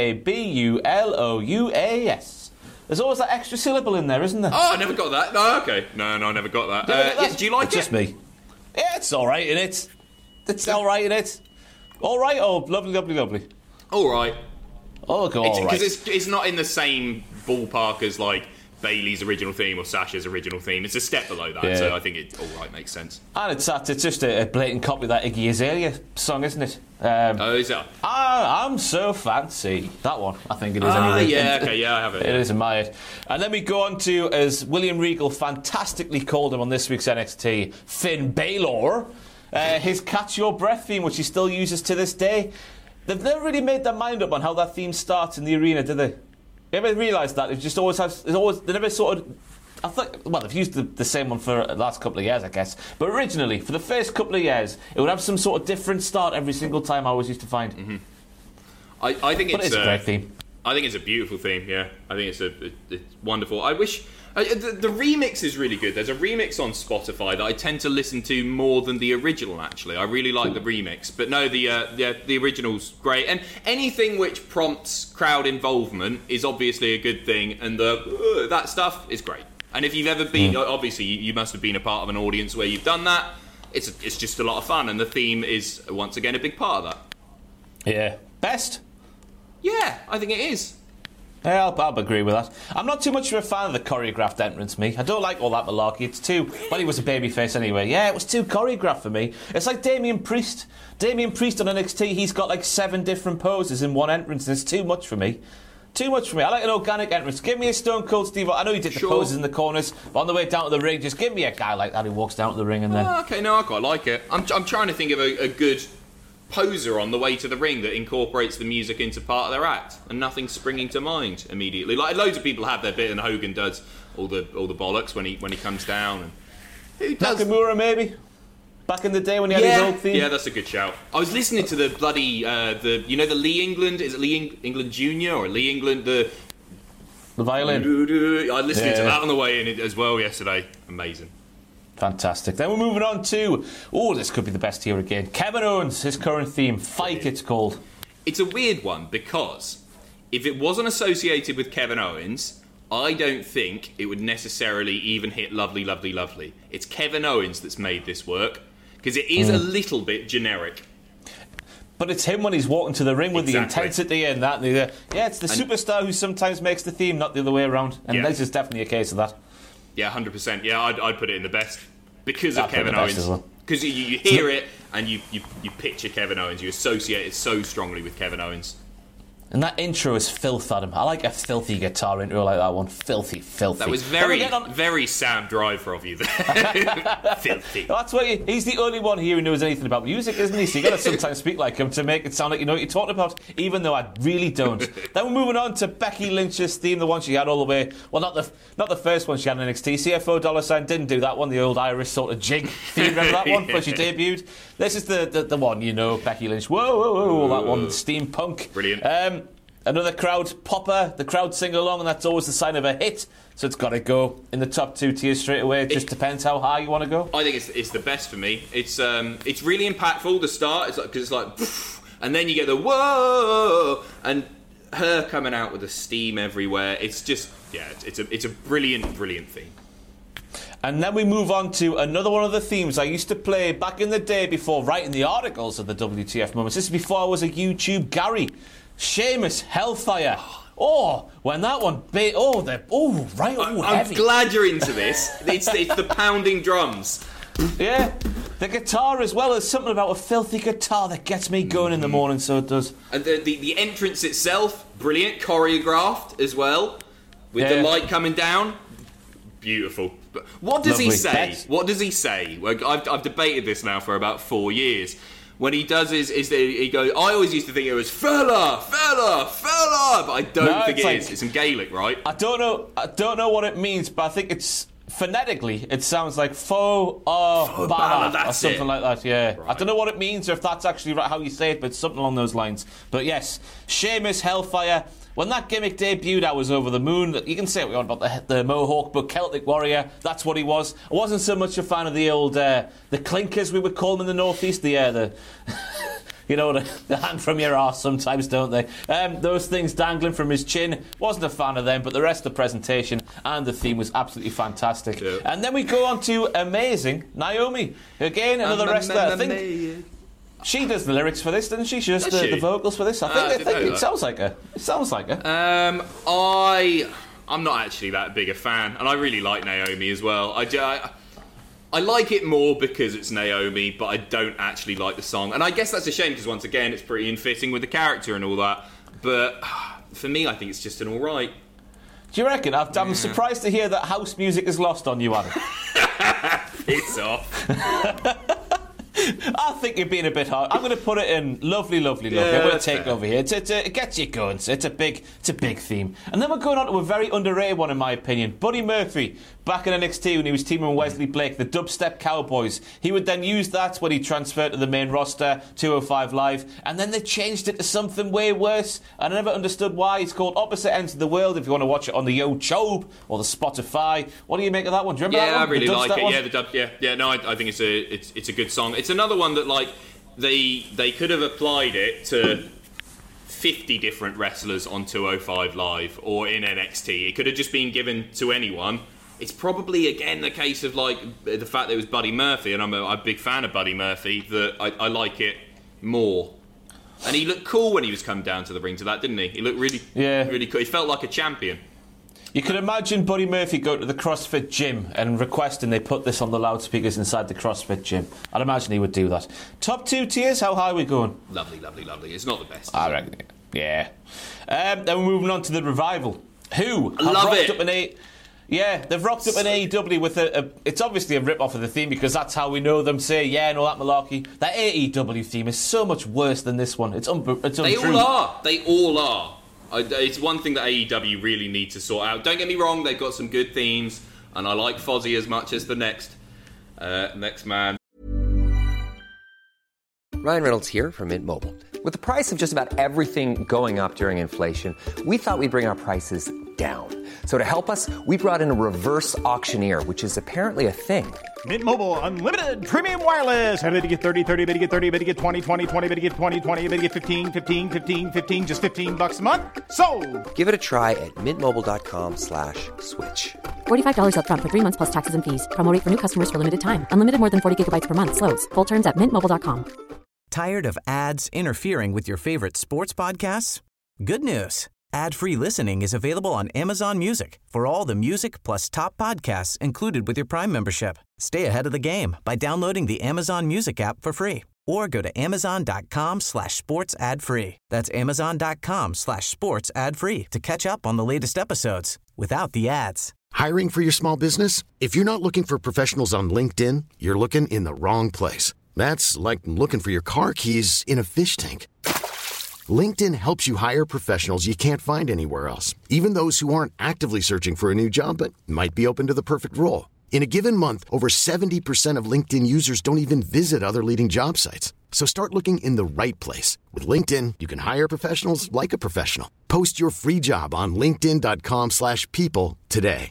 F-A-B-U-L-O-U-A-S. There's always that extra syllable in there, isn't there? Oh, I never got that. No, okay. No, I never got that. Do you like it? Just me. Yeah, it's all right in it. It's all right in it. All right, oh, lovely, lovely, lovely. All right. Oh, go all right. Because it's not in the same ballpark as, like, Bailey's original theme or Sasha's original theme. It's a step below that, so I think it all right makes sense. And it's just a blatant copy of that Iggy Azalea song, isn't it? Is that? I'm so fancy. That one, I think it is anyway. Yeah, okay, yeah, I have it. It is in my head. And then we go on to, as William Regal fantastically called him on this week's NXT, Finn Balor, his Catch Your Breath theme, which he still uses to this day. They've never really made their mind up on how that theme starts in the arena, do they? You ever realised that? It just always has... They never sort of... I think... Well, they've used the same one for the last couple of years, I guess. But originally, for the first couple of years, it would have some sort of different start every single time I always used to find. Mm-hmm. I think it's a great theme. I think it's a beautiful theme, yeah. I think it's wonderful. I wish... The remix is really good. There's a remix on Spotify that I tend to listen to more than the original, actually. I really like the remix. But no, the original's great. And anything which prompts crowd involvement is obviously a good thing. And that stuff is great. And if you've ever been... Obviously, you must have been a part of an audience where you've done that. It's just a lot of fun. And the theme is, once again, a big part of that. Yeah. Best? Yeah, I think it is. Yeah, I'll agree with that. I'm not too much of a fan of the choreographed entrance, me. I don't like all that malarkey. It's too... Well, he was a babyface anyway. Yeah, it was too choreographed for me. It's like Damian Priest. Damian Priest on NXT, he's got like 7 different poses in one entrance, and it's too much for me. Too much for me. I like an organic entrance. Give me a Stone Cold Steve. I know he did the poses in the corners, but on the way down to the ring, just give me a guy like that who walks down to the ring and then... Okay, no, I quite like it. I'm trying to think of a good... poser on the way to the ring that incorporates the music into part of their act, and nothing's springing to mind immediately. Like loads of people have their bit, and Hogan does all the bollocks when he comes down. And who does? Nakamura maybe. Back in the day when he had his old theme. Yeah, that's a good shout. I was listening to the bloody the Lee England, is it Lee England Jr. or Lee England the violin? I listened to that on the way in as well yesterday. Amazing. Fantastic. Then we're moving on to... Oh, this could be the best here again. Kevin Owens, his current theme. Fight, it's called. It's a weird one, because if it wasn't associated with Kevin Owens, I don't think it would necessarily even hit Lovely, Lovely, Lovely. It's Kevin Owens that's made this work, because it is a little bit generic. But it's him when he's walking to the ring with the intensity and that. And it's the superstar who sometimes makes the theme, not the other way around. And this is definitely a case of that. Yeah, 100%. Yeah, I'd put it in the best because of Kevin Owens. Because you hear it and you picture Kevin Owens. You associate it so strongly with Kevin Owens. And that intro is filth, Adam. I like a filthy guitar intro like that one. Filthy, filthy. That was very Sam Driver of you there. Filthy. That's why he's the only one here who knows anything about music, isn't he? So you've got to sometimes speak like him to make it sound like you know what you're talking about, even though I really don't. Then we're moving on to Becky Lynch's theme, the one she had all the way... Well, not the first one she had in NXT. CFO $sign didn't do that one, the old Irish sort of jig theme. Remember that one before she debuted? This is the one, you know, Becky Lynch. Whoa, whoa, whoa, that one, steampunk. Brilliant. Another crowd popper, the crowd sing along, and that's always the sign of a hit. So it's got to go in the top 2 tiers straight away. It just depends how high you want to go. I think it's the best for me. It's really impactful. The start, because it's like, and then you get the whoa, and her coming out with the steam everywhere. It's just it's a brilliant theme. And then we move on to another one of the themes I used to play back in the day before writing the articles of the WTF moments. This is before I was a YouTube Gary. Seamus Hellfire. Oh, when that one... Heavy. I'm glad you're into this. It's the pounding drums. Yeah. The guitar as well. There's something about a filthy guitar that gets me going in the morning, so it does. And the entrance itself, brilliant, choreographed as well, with the light coming down. Beautiful. But what does he say? What does he say? Well, I've debated this now for about 4 years. When he does he goes, I always used to think it was fella, but I don't think it is. It's in Gaelic, right? I don't know what it means, but I think it's phonetically it sounds like fo bala or something like that. Yeah, right. I don't know what it means or if that's actually right how you say it, but it's something along those lines. But yes, Seamus Hellfire. When that gimmick debuted, I was over the moon. You can say what you want about the Mohawk, but Celtic Warrior, that's what he was. I wasn't so much a fan of the old, the clinkers we would call them in the northeast. The you know, the hand from your arse sometimes, don't they? Those things dangling from his chin. Wasn't a fan of them, but the rest of the presentation and the theme was absolutely fantastic. Yeah. And then we go on to Amazing Naomi. Again, another wrestler. I think she does the lyrics for this, doesn't she? She does the vocals for this. I think it sounds like her. It sounds like her. I'm not actually that big a fan, and I really like Naomi as well. I like it more because it's Naomi, but I don't actually like the song. And I guess that's a shame because, once again, it's pretty in fitting with the character and all that. But for me, I think it's just an alright. Do you reckon? I'm surprised to hear that house music is lost on you, Adam. Piss off. I think you're being a bit hard. I'm going to put it in lovely. I'm going to take it over here. It gets you going. So it's a big theme. And then we're going on to a very underrated one, in my opinion. Buddy Murphy, back in NXT when he was teaming with Wesley Blake, the Dubstep Cowboys. He would then use that when he transferred to the main roster, 205 Live, and then they changed it to something way worse. And I never understood why. It's called Opposite Ends of the World. If you want to watch it on the YouTube or the Spotify, what do you make of that one? Do you remember that one? I really like it. One? Yeah, the dub. Yeah. No, I think it's a good song. It's another one that, like, they could have applied it to 50 different wrestlers on 205 Live or in NXT. It could have just been given to anyone. It's probably, again, the case of, like, the fact that it was Buddy Murphy, and I'm a big fan of Buddy Murphy, that I like it more. And he looked cool when he was come down to the ring to that, didn't he? He looked really cool. He felt like a champion. You could imagine Buddy Murphy going to the CrossFit gym and requesting they put this on the loudspeakers inside the CrossFit gym. I'd imagine he would do that. Top 2 tiers, how high are we going? Lovely. It's not the best. I reckon, yeah. Then we're moving on to the Revival. Who have rocked up an they've rocked up an AEW with it's obviously a rip-off of the theme because that's how we know them. Say, and all that malarkey. That AEW theme is so much worse than this one. It's untrue. They all are. It's one thing that AEW really need to sort out. Don't get me wrong, they've got some good themes, and I like Fozzy as much as the next man. Ryan Reynolds here from Mint Mobile. With the price of just about everything going up during inflation, we thought we'd bring our prices down. So to help us, we brought in a reverse auctioneer, which is apparently a thing. Mint Mobile Unlimited Premium Wireless. How to get 30, 30, bit to get 30, bit to get 20, 20, 20, bit to get 20, 20, bit to get 15, 15, 15, 15, just $15 a month? Sold! Give it a try at mintmobile.com/switch. $45 up front for 3 months plus taxes and fees. Promo rate for new customers for limited time. Unlimited more than 40 gigabytes per month. Slows full terms at mintmobile.com. Tired of ads interfering with your favorite sports podcasts? Good news. Ad-free listening is available on Amazon Music for all the music plus top podcasts included with your Prime membership. Stay ahead of the game by downloading the Amazon Music app for free or go to amazon.com/sports ad free. That's amazon.com/sports ad free to catch up on the latest episodes without the ads. Hiring for your small business? If you're not looking for professionals on LinkedIn, you're looking in the wrong place. That's like looking for your car keys in a fish tank. LinkedIn helps you hire professionals you can't find anywhere else, even those who aren't actively searching for a new job but might be open to the perfect role. In a given month, over 70% of LinkedIn users don't even visit other leading job sites. So start looking in the right place. With LinkedIn, you can hire professionals like a professional. Post your free job on linkedin.com/people today.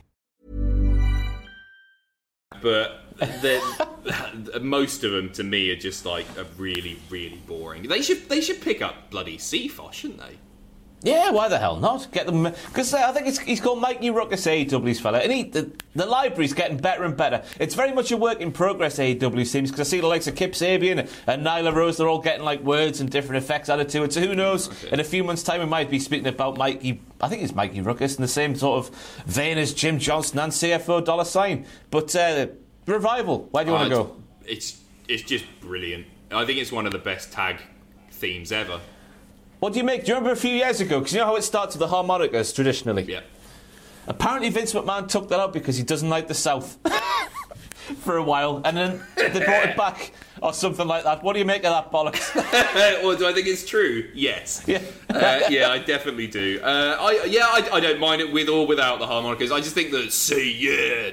But most of them, to me, are just like really, really boring. They should pick up bloody CFOS, shouldn't they? Yeah, why the hell not? Get them, because I think he's called Mikey Ruckus, AEW's fella, and the library's getting better and better. It's very much a work in progress, AEW seems, because I see the likes of Kip Sabian and Nyla Rose, they're all getting like words and different effects added to it. So who knows? Okay. In a few months' time, we might be speaking about Mikey. I think it's Mikey Ruckus in the same sort of vein as Jim Johnston and CFO $. But Revival, where do you want to go? It's just brilliant. I think it's one of the best tag themes ever. What do you make? Do you remember a few years ago? Because you know how it starts with the harmonicas traditionally? Yeah. Apparently Vince McMahon took that out because he doesn't like the South for a while, and then they brought it back or something like that. What do you make of that bollocks? Well, do I think it's true? Yes. Yeah. Yeah, I definitely do. I don't mind it with or without the harmonicas. I just think that say yeah,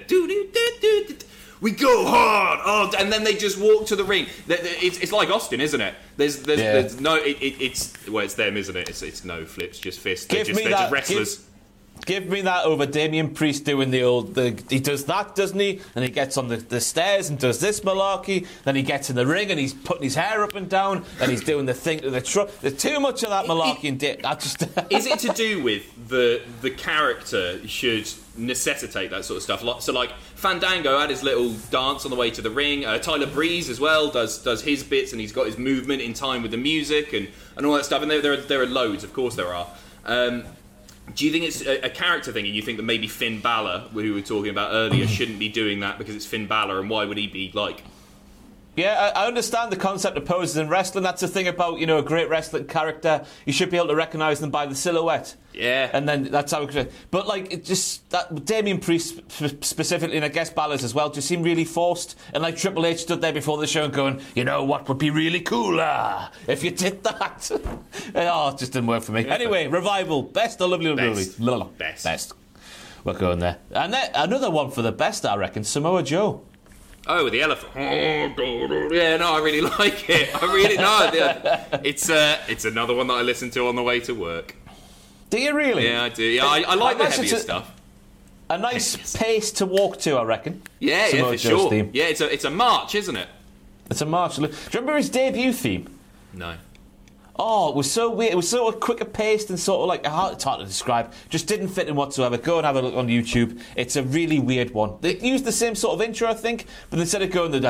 we go hard, oh, and then they just walk to the ring. It's like Austin, isn't it? There's no, it's them, isn't it? It's no flips, just fists. They're just wrestlers. Give me that over Damian Priest doing he does that, doesn't he? And he gets on the stairs and does this malarkey. Then he gets in the ring and he's putting his hair up and down and he's doing the thing to the truck. There's too much of that malarkey and dick. Is it to do with the character should necessitate that sort of stuff? So like Fandango had his little dance on the way to the ring. Tyler Breeze as well does his bits and he's got his movement in time with the music and all that stuff. And there are loads, of course there are. Do you think it's a character thing, and you think that maybe Finn Balor, who we were talking about earlier, shouldn't be doing that because it's Finn Balor, and why would he be like? Yeah, I understand the concept of poses in wrestling. That's the thing about, a great wrestling character. You should be able to recognise them by the silhouette. Yeah. And then that's how it... But, that Damian Priest specifically, and I guess Balor's as well, just seemed really forced. And, Triple H stood there before the show and going, you know what would be really cooler if you did that? It just didn't work for me. Yeah, anyway, Revival. Best or lovely? Best. We're going there. And then another one for the best, I reckon, Samoa Joe. Oh, the elephant. Yeah, no, I really like it. It's another one that I listen to on the way to work. Do you really? Yeah, I do. Yeah, I like the heavier stuff. A nice pace to walk to, I reckon. Yeah, for sure. Theme. Yeah, it's a march, isn't it? It's a march. Do you remember his debut theme? No. Oh, it was so weird. It was sort of quicker paced and sort of it's hard to describe. Just didn't fit in whatsoever. Go and have a look on YouTube. It's a really weird one. They used the same sort of intro, I think, but instead of going the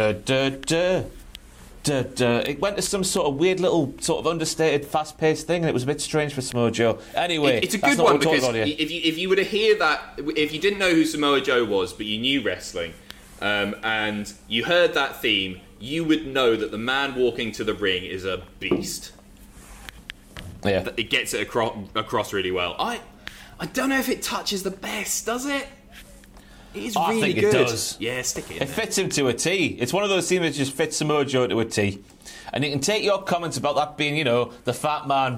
it went to some sort of weird little sort of understated, fast-paced thing, and it was a bit strange for Samoa Joe. Anyway, it's a good one because if you were to hear that, if you didn't know who Samoa Joe was, but you knew wrestling, and you heard that theme, you would know that the man walking to the ring is a beast. Yeah, it gets it across really well. I don't know if it touches the best, does it? It is really I think good. It does. Yeah, stick it in It fits him to a T. It's one of those themes that just fits Samoa Joe to a T. And you can take your comments about that being, the fat man.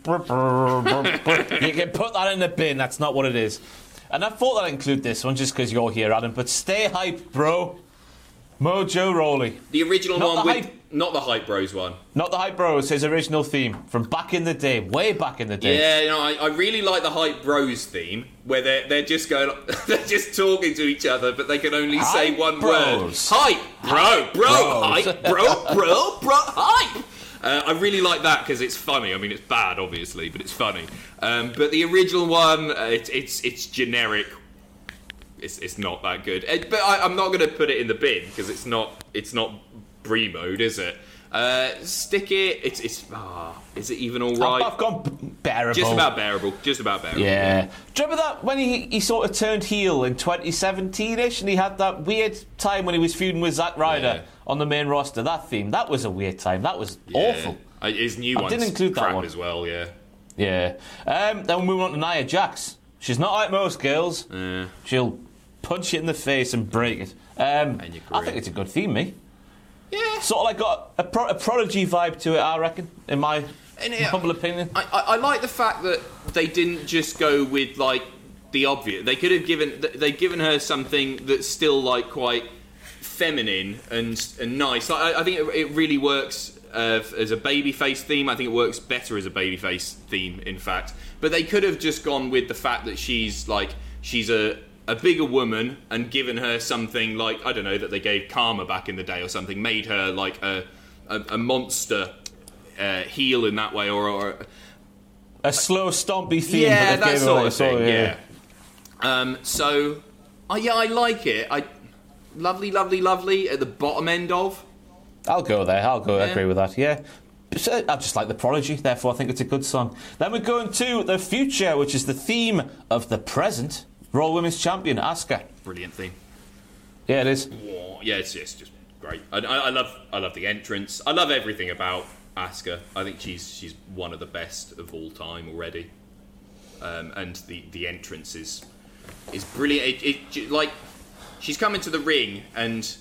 You can put that in the bin. That's not what it is. And I thought I'd include this one just because you're here, Adam. But stay hyped, bro. Mojo Rawley. The original not the Hype Bros one. Not the Hype Bros, his original theme from back in the day, way back in the day. Yeah, I really like the Hype Bros theme where they're just going, they're just talking to each other, but they can only say one word. Hype, bro, hype, bro, hype. I really like that because it's funny. I mean, it's bad, obviously, but it's funny. But the original one, it's generic. It's not that good. But I'm not going to put it in the bin because it's not Brie mode, is it? Stick it. Is it even all right? I've gone bearable. Just about bearable. Yeah. Do you remember that when he sort of turned heel in 2017-ish and he had that weird time when he was feuding with Zack Ryder on the main roster? That theme, that was a weird time. That was awful. His new one didn't include that one as well. Yeah. Then we'll move on to Nia Jax. She's not like most girls. She'll punch it in the face and break it. I think it's a good theme, me. Yeah. Sort of got a Prodigy vibe to it, I reckon, in my humble opinion. I like the fact that they didn't just go with the obvious. They could have given her something that's still quite feminine and nice. I think it really works as a babyface theme. I think it works better as a babyface theme, in fact. But they could have just gone with the fact that she's a bigger woman and given her something I don't know, that they gave Karma back in the day or something, made her a monster heel in that way, or A slow, stompy theme. Yeah, but that sort of thing. yeah. I like it. Lovely at the bottom end of. I'll go there. I agree with that. Yeah. I just like The Prodigy, therefore I think it's a good song. Then we're going to The Future, which is the theme of the present. Raw Women's Champion, Asuka. Brilliant theme. Yeah, it is. Yeah, it's just great. I love the entrance. I love everything about Asuka. I think she's one of the best of all time already. And the entrance is brilliant. It like she's come into the ring and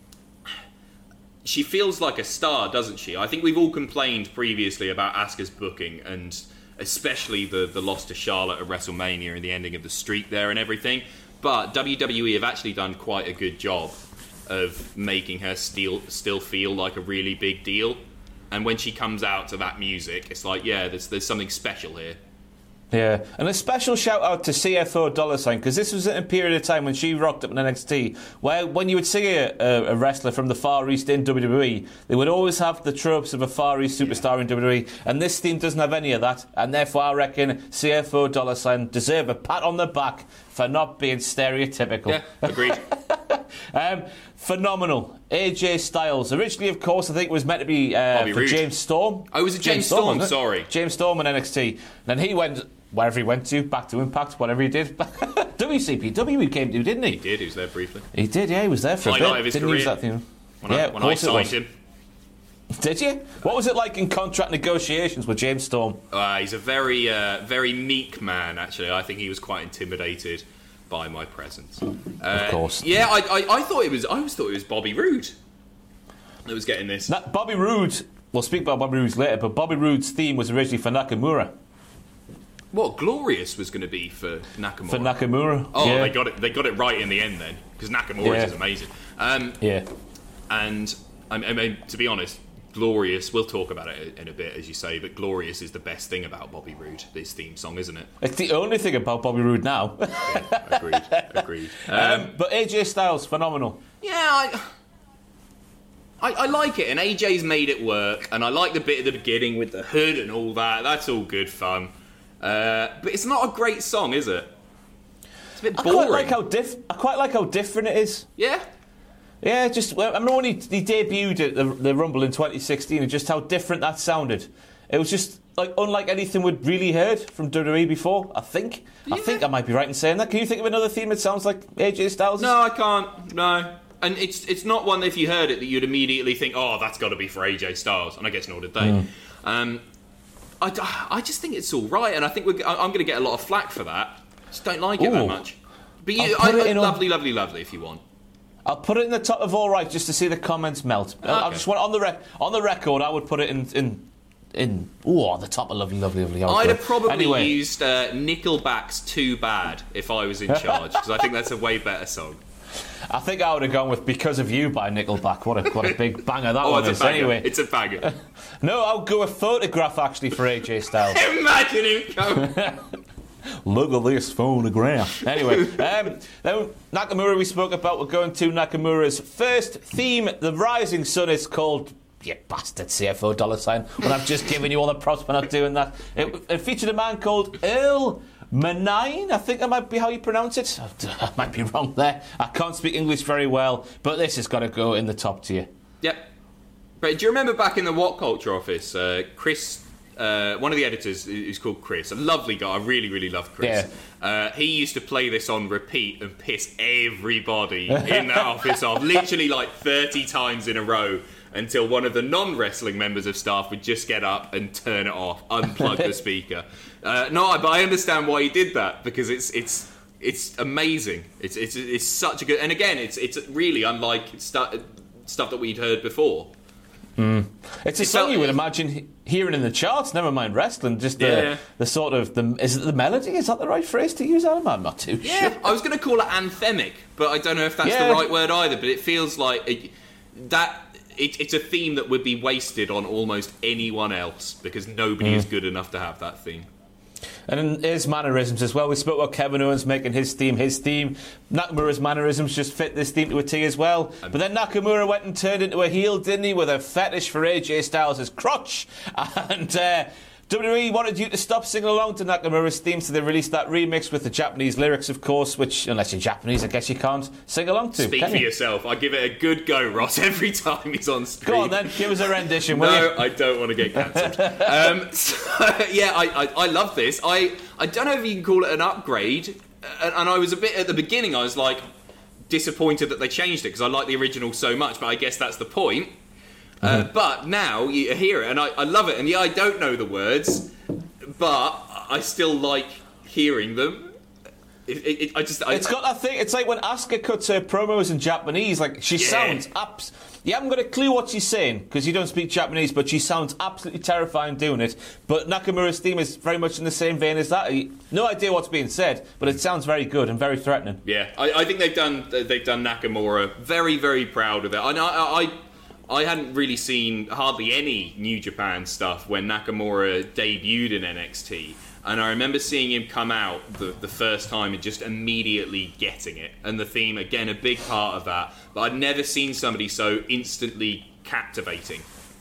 she feels like a star, doesn't she? I think we've all complained previously about Asuka's booking, and especially the loss to Charlotte at WrestleMania and the ending of the streak there and everything. But WWE have actually done quite a good job of making her still feel like a really big deal. And when she comes out to that music, it's like, yeah, there's something special here. Yeah, and a special shout out to CFO $, because this was at a period of time when she rocked up in NXT, where when you would see a wrestler from the Far East in WWE, they would always have the tropes of a Far East superstar in WWE, and this theme doesn't have any of that, and therefore I reckon CFO $, deserve a pat on the back for not being stereotypical. Yeah, agreed. Phenomenal. AJ Styles. Originally, of course, I think it was meant to be for Rude. James Storm. Oh, was it James Storm? Sorry. James Storm in NXT. Then he went wherever he went to, back to Impact, whatever he did. WCPW he came to, didn't he? He did, he was there briefly. He did, yeah, he was there for a bit. Highlight of his didn't career. use that thing. When I signed him. Did you? What was it like in contract negotiations with James Storm? He's a very meek man, actually. I think he was quite intimidated by my presence. Of course. Yeah, I thought it was. I always thought it was Bobby Roode that was getting this. Bobby Roode. We'll speak about Bobby Roode later, but Bobby Roode's theme was originally for Nakamura. What Glorious was going to be for Nakamura? For Nakamura. Oh, yeah. They got it right in the end then, because Nakamura is amazing. Yeah. And I mean, to be honest, Glorious, we'll talk about it in a bit, as you say, but Glorious is the best thing about Bobby Roode, this theme song, isn't it? It's the only thing about Bobby Roode now. Yeah, agreed. But AJ Styles, phenomenal. Yeah, I like it, and AJ's made it work, and I like the bit at the beginning with the hood and all that. That's all good fun. But it's not a great song, is it? It's a bit boring. I quite like how different it is. Yeah? Yeah, I remember when he debuted at the Rumble in 2016 and just how different that sounded. It was just like unlike anything we'd really heard from WWE before, I think. Yeah. I think I might be right in saying that. Can you think of another theme that sounds like AJ Styles? No, I can't. No. And it's not one that if you heard it that you'd immediately think, oh, that's got to be for AJ Styles. And I guess nor did they. I just think it's all right, and I think I'm going to get a lot of flack for that. Just don't like it that much. But lovely if you want. I'll put it in the top of all right just to see the comments melt. Okay. I just want on the record. I would put it in the top of lovely. I'd have probably used Nickelback's "Too Bad" if I was in charge, because I think that's a way better song. I think I would have gone with "Because of You" by Nickelback. What a big banger that one is. Anyway, it's a banger. No, I'll go with "Photograph" actually for AJ Styles. Imagine him coming. Look at this photograph. Anyway, then Nakamura we spoke about. We're going to Nakamura's first theme, The Rising Sun. It's called, you bastard CFO $, when I've just given you all the props for not doing that. It featured a man called Earl Manine, I think that might be how you pronounce it. I might be wrong there. I can't speak English very well, but this has got to go in the top tier. Yep. But do you remember back in the What Culture office, Chris... one of the editors is called Chris, a lovely guy. I really love Chris. Yeah. He used to play this on repeat and piss everybody in that office off, literally like 30 times in a row, until one of the non-wrestling members of staff would just get up and turn it off, unplug the speaker. But I understand why he did that, because it's amazing. It's such a good, and again, it's really unlike stuff that we'd heard before. It's a song you would imagine hearing in the charts, never mind wrestling, just the sort of, is it the melody? Is that the right phrase to use, Adam? I'm not too sure. I was going to call it anthemic, but I don't know if that's the right word either, but it feels like it's a theme that would be wasted on almost anyone else, because nobody is good enough to have that theme. And his mannerisms as well. We spoke about Kevin Owens making his theme. Nakamura's mannerisms just fit this theme to a T as well. But then Nakamura went and turned into a heel, didn't he, with a fetish for AJ Styles' crotch. And WWE wanted you to stop singing along to Nakamura's theme, so they released that remix with the Japanese lyrics, of course, which, unless you're Japanese, I guess you can't sing along to. Speak for yourself. I give it a good go, Ross, every time he's on screen. Go on then, give us a rendition, will you? No, I don't want to get cancelled. I love this. I don't know if you can call it an upgrade, and I was a bit, at the beginning, I was like, disappointed that they changed it, because I like the original so much, but I guess that's the point. But now you hear it, and I love it. And yeah, I don't know the words, but I still like hearing them. It's got that thing. It's like when Asuka cuts her promos in Japanese. Like she sounds you haven't got a clue what she's saying because you don't speak Japanese, but she sounds absolutely terrifying doing it. But Nakamura's theme is very much in the same vein as that. No idea what's being said, but it sounds very good and very threatening. Yeah, I think they've done Nakamura very, very proud of it. I hadn't really seen hardly any New Japan stuff when Nakamura debuted in NXT. And I remember seeing him come out the first time and just immediately getting it. And the theme, again, a big part of that. But I'd never seen somebody so instantly captivating.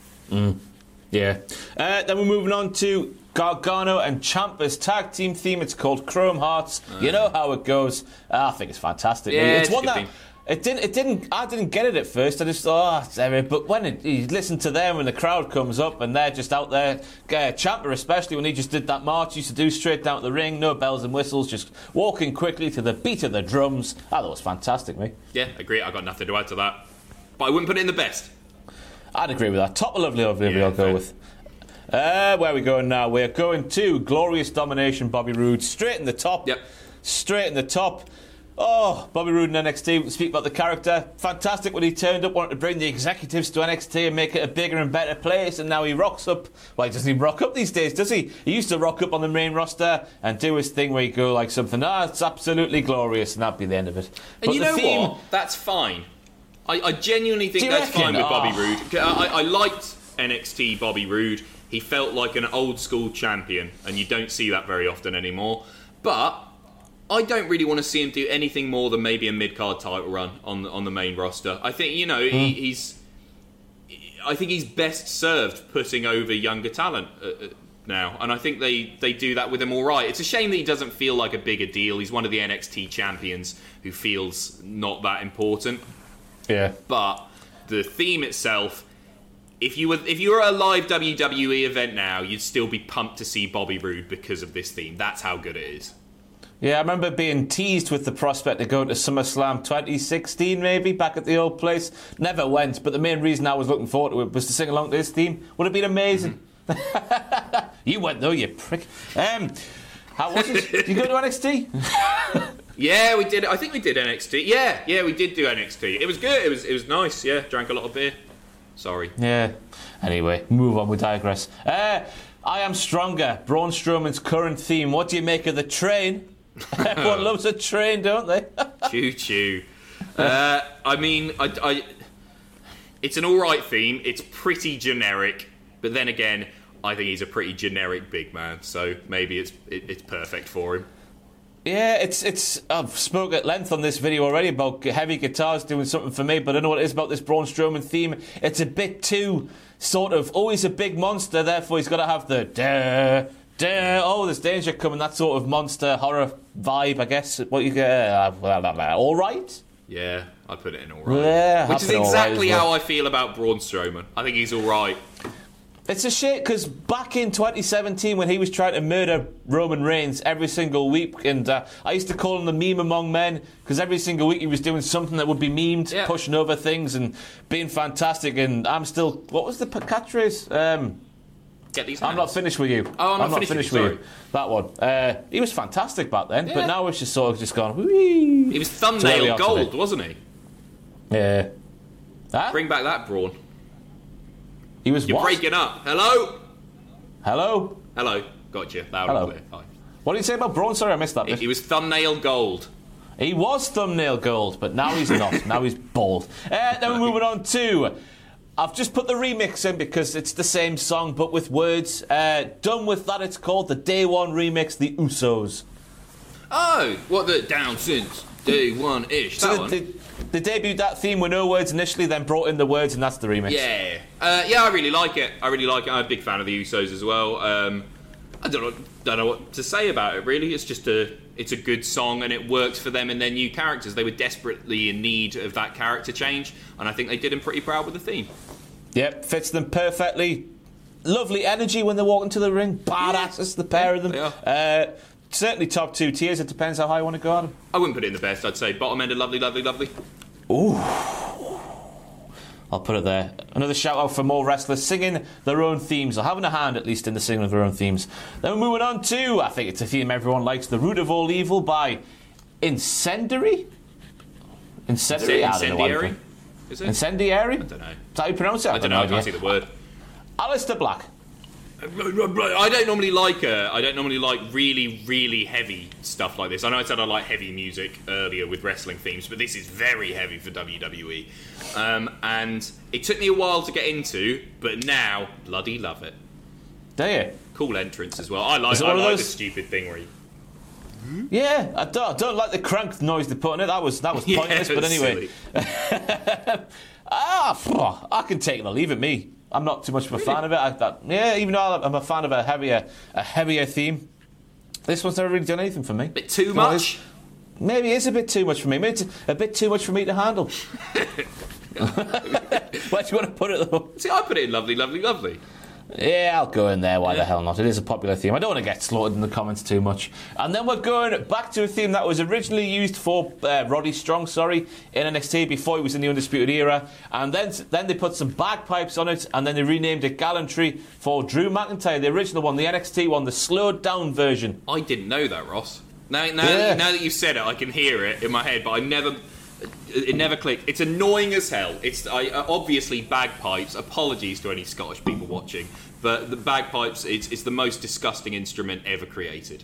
Yeah. Then we're moving on to Gargano and Ciampa's tag team theme. It's called Chrome Hearts. You know how it goes. I think it's fantastic. Yeah, it's one that... I didn't get it at first. I just thought, but when you listen to them and the crowd comes up and they're just out there, Ciampa especially when he just did that march he used to do straight down to the ring, no bells and whistles, just walking quickly to the beat of the drums. I thought it was fantastic, mate. Yeah, agree. I got nothing to add to that, but I wouldn't put it in the best. I'd agree with that. Top of lovely, I'll go with. Where are we going now? We're going to Glorious Domination, Bobby Roode, straight in the top. Yep. Straight in the top. Oh, Bobby Roode in NXT, speak about the character. Fantastic when he turned up, wanted to bring the executives to NXT and make it a bigger and better place, and now he rocks up. Well, he doesn't even rock up these days, does he? He used to rock up on the main roster and do his thing where he go like something, it's absolutely glorious, and that'd be the end of it. And but you know what? That's fine. I genuinely think that's fine with Bobby Roode. I liked NXT Bobby Roode. He felt like an old school champion, and you don't see that very often anymore. But I don't really want to see him do anything more than maybe a mid-card title run on the main roster. I think, he's best served putting over younger talent now, and I think they do that with him all right. It's a shame that he doesn't feel like a bigger deal. He's one of the NXT champions who feels not that important. Yeah. But the theme itself, if you were at a live WWE event now, you'd still be pumped to see Bobby Roode because of this theme. That's how good it is. Yeah, I remember being teased with the prospect of going to SummerSlam 2016, maybe, back at the old place. Never went, but the main reason I was looking forward to it was to sing along to this theme. Would have been amazing. You went, though, you prick. How was it? Did you go to NXT? Yeah, we did. I think we did NXT. Yeah, we did do NXT. It was good. It was nice, yeah. Drank a lot of beer. Sorry. Yeah. Anyway, move on, we digress. I Am Stronger, Braun Strowman's current theme. What do you make of the train? Everyone loves a train, don't they? Choo-choo. I mean, it's an alright theme. It's pretty generic. But then again, I think he's a pretty generic big man. So maybe it's perfect for him. Yeah, it's. I've spoke at length on this video already about heavy guitars doing something for me, but I don't know what it is about this Braun Strowman theme. It's a bit too sort of, he's a big monster, therefore he's got to have the there's danger coming, that sort of monster horror vibe, I guess. What you get, all right? Yeah, I'd put it in all right. Yeah, which is exactly how I feel about Braun Strowman. I think he's all right. It's a shame because back in 2017 when he was trying to murder Roman Reigns every single week, and I used to call him the meme among men because every single week he was doing something that would be memed, pushing over things and being fantastic, and I'm still... What was the catchphrase? Get these hands. I'm not finished with you. Oh, I'm not finished with you. That one. He was fantastic back then, but now it's just sort of just gone... Whee. He was thumbnail gold, wasn't he? Yeah. Huh? Bring back that Braun. He was You're breaking up. Hello? Hello? Hello. Gotcha. Loud and clear. Hi. What did you say about Braun? Sorry, I missed that bit. He was thumbnail gold. He was thumbnail gold, but now he's not. Now he's bald. Then we're moving on to... I've just put the remix in because it's the same song, but with words. Done with that, it's called the Day One remix, The Usos. Oh, what the down since Day One-ish. So they debuted that theme with no words initially, then brought in the words, and that's the remix. Yeah. I really like it. I'm a big fan of the Usos as well. I don't know what to say about it, really. It's a good song, and it works for them and their new characters. They were desperately in need of that character change, and I think they did them pretty proud with the theme. Yep, fits them perfectly. Lovely energy when they walk into the ring. Badasses, the pair of them. Certainly top 2 tiers. It depends how high you want to go on them. I wouldn't put it in the best. I'd say bottom end of lovely, lovely, lovely. Ooh. I'll put it there. Another shout out for more wrestlers singing their own themes, or having a hand at least in the singing of their own themes. Then we're moving on to, I think it's a theme everyone likes, The Root of All Evil by Incendiary? Incendiary? Is it? Incendiary? I don't know. Is that how you pronounce it? I don't know. I can't see the word. Aleister Black. I don't normally like really, really heavy stuff like this. I know I said I like heavy music earlier with wrestling themes, but this is very heavy for WWE. And it took me a while to get into, but now bloody love it. Do you? Cool entrance as well. I like the stupid thing where you... Yeah, I don't like the crank noise they put in it. That was pointless, but anyway. I can take it or leave it, me. I'm not too much of a fan of it. Even though I'm a fan of a heavier theme, this one's never really done anything for me. Bit too much? Maybe it is a bit too much for me. Maybe it's a bit too much for me to handle. Where do you want to put it, though? See, I put it in lovely, lovely, lovely. Yeah, I'll go in there. Why the hell not? It is a popular theme. I don't want to get slaughtered in the comments too much. And then we're going back to a theme that was originally used for Roddy Strong, in NXT before he was in the Undisputed Era. And then they put some bagpipes on it, and then they renamed it Gallantry for Drew McIntyre, the original one, the NXT one, the slowed down version. I didn't know that, Ross. Now that you've said it, I can hear it in my head, but it never clicked. It's annoying as hell. Obviously bagpipes. Apologies to any Scottish people watching, but the bagpipes, it's the most disgusting instrument ever created.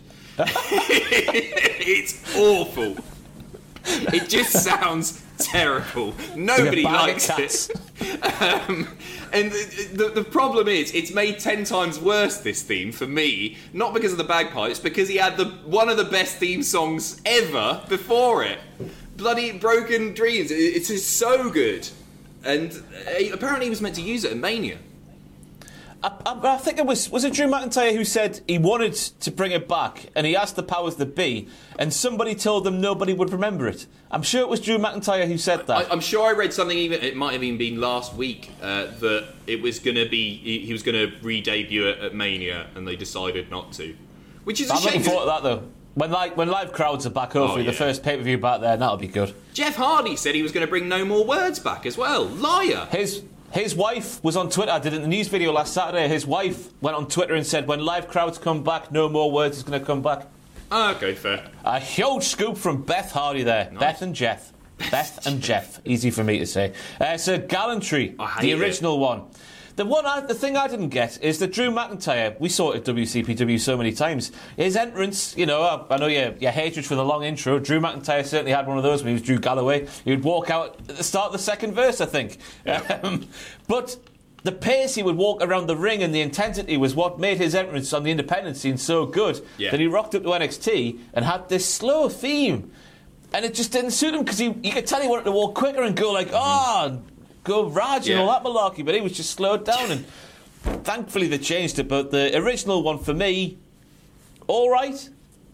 It's awful. It just sounds terrible. Nobody likes it. And the problem is, it's made 10 times worse, this theme, for me, not because of the bagpipes, because he had one of the best theme songs ever before it. Bloody Broken Dreams. It's just so good. And apparently he was meant to use it at Mania. I think it was it Drew McIntyre who said he wanted to bring it back, and he asked the powers that be, and somebody told them nobody would remember it. I'm sure it was Drew McIntyre who said that. I'm sure I read something, it might have even been last week, that it was going to be, he was going to re-debut it at Mania, and they decided not to. Which is a shame. I'm looking forward to that, though. When live crowds are back, hopefully the first pay-per-view back there, that'll be good. Jeff Hardy said he was going to bring No More Words back as well. Liar. His wife was on Twitter. I did it in the news video last Saturday. His wife went on Twitter and said, when live crowds come back, No More Words is going to come back. Okay, fair. A huge scoop from Beth Hardy there. Nice. Beth and Jeff. Easy for me to say. So Gallantry, the original one. The thing I didn't get is that Drew McIntyre, we saw it at WCPW so many times, his entrance, I know your hatred for the long intro, Drew McIntyre certainly had one of those when he was Drew Galloway. He would walk out at the start of the second verse, I think. Yeah. But the pace he would walk around the ring and the intensity was what made his entrance on the independent scene so good that he rocked up to NXT and had this slow theme. And it just didn't suit him because you could tell he wanted to walk quicker and go like, go Raj and all that malarkey, but he was just slowed down, and thankfully they changed it. But the original one for me, all right,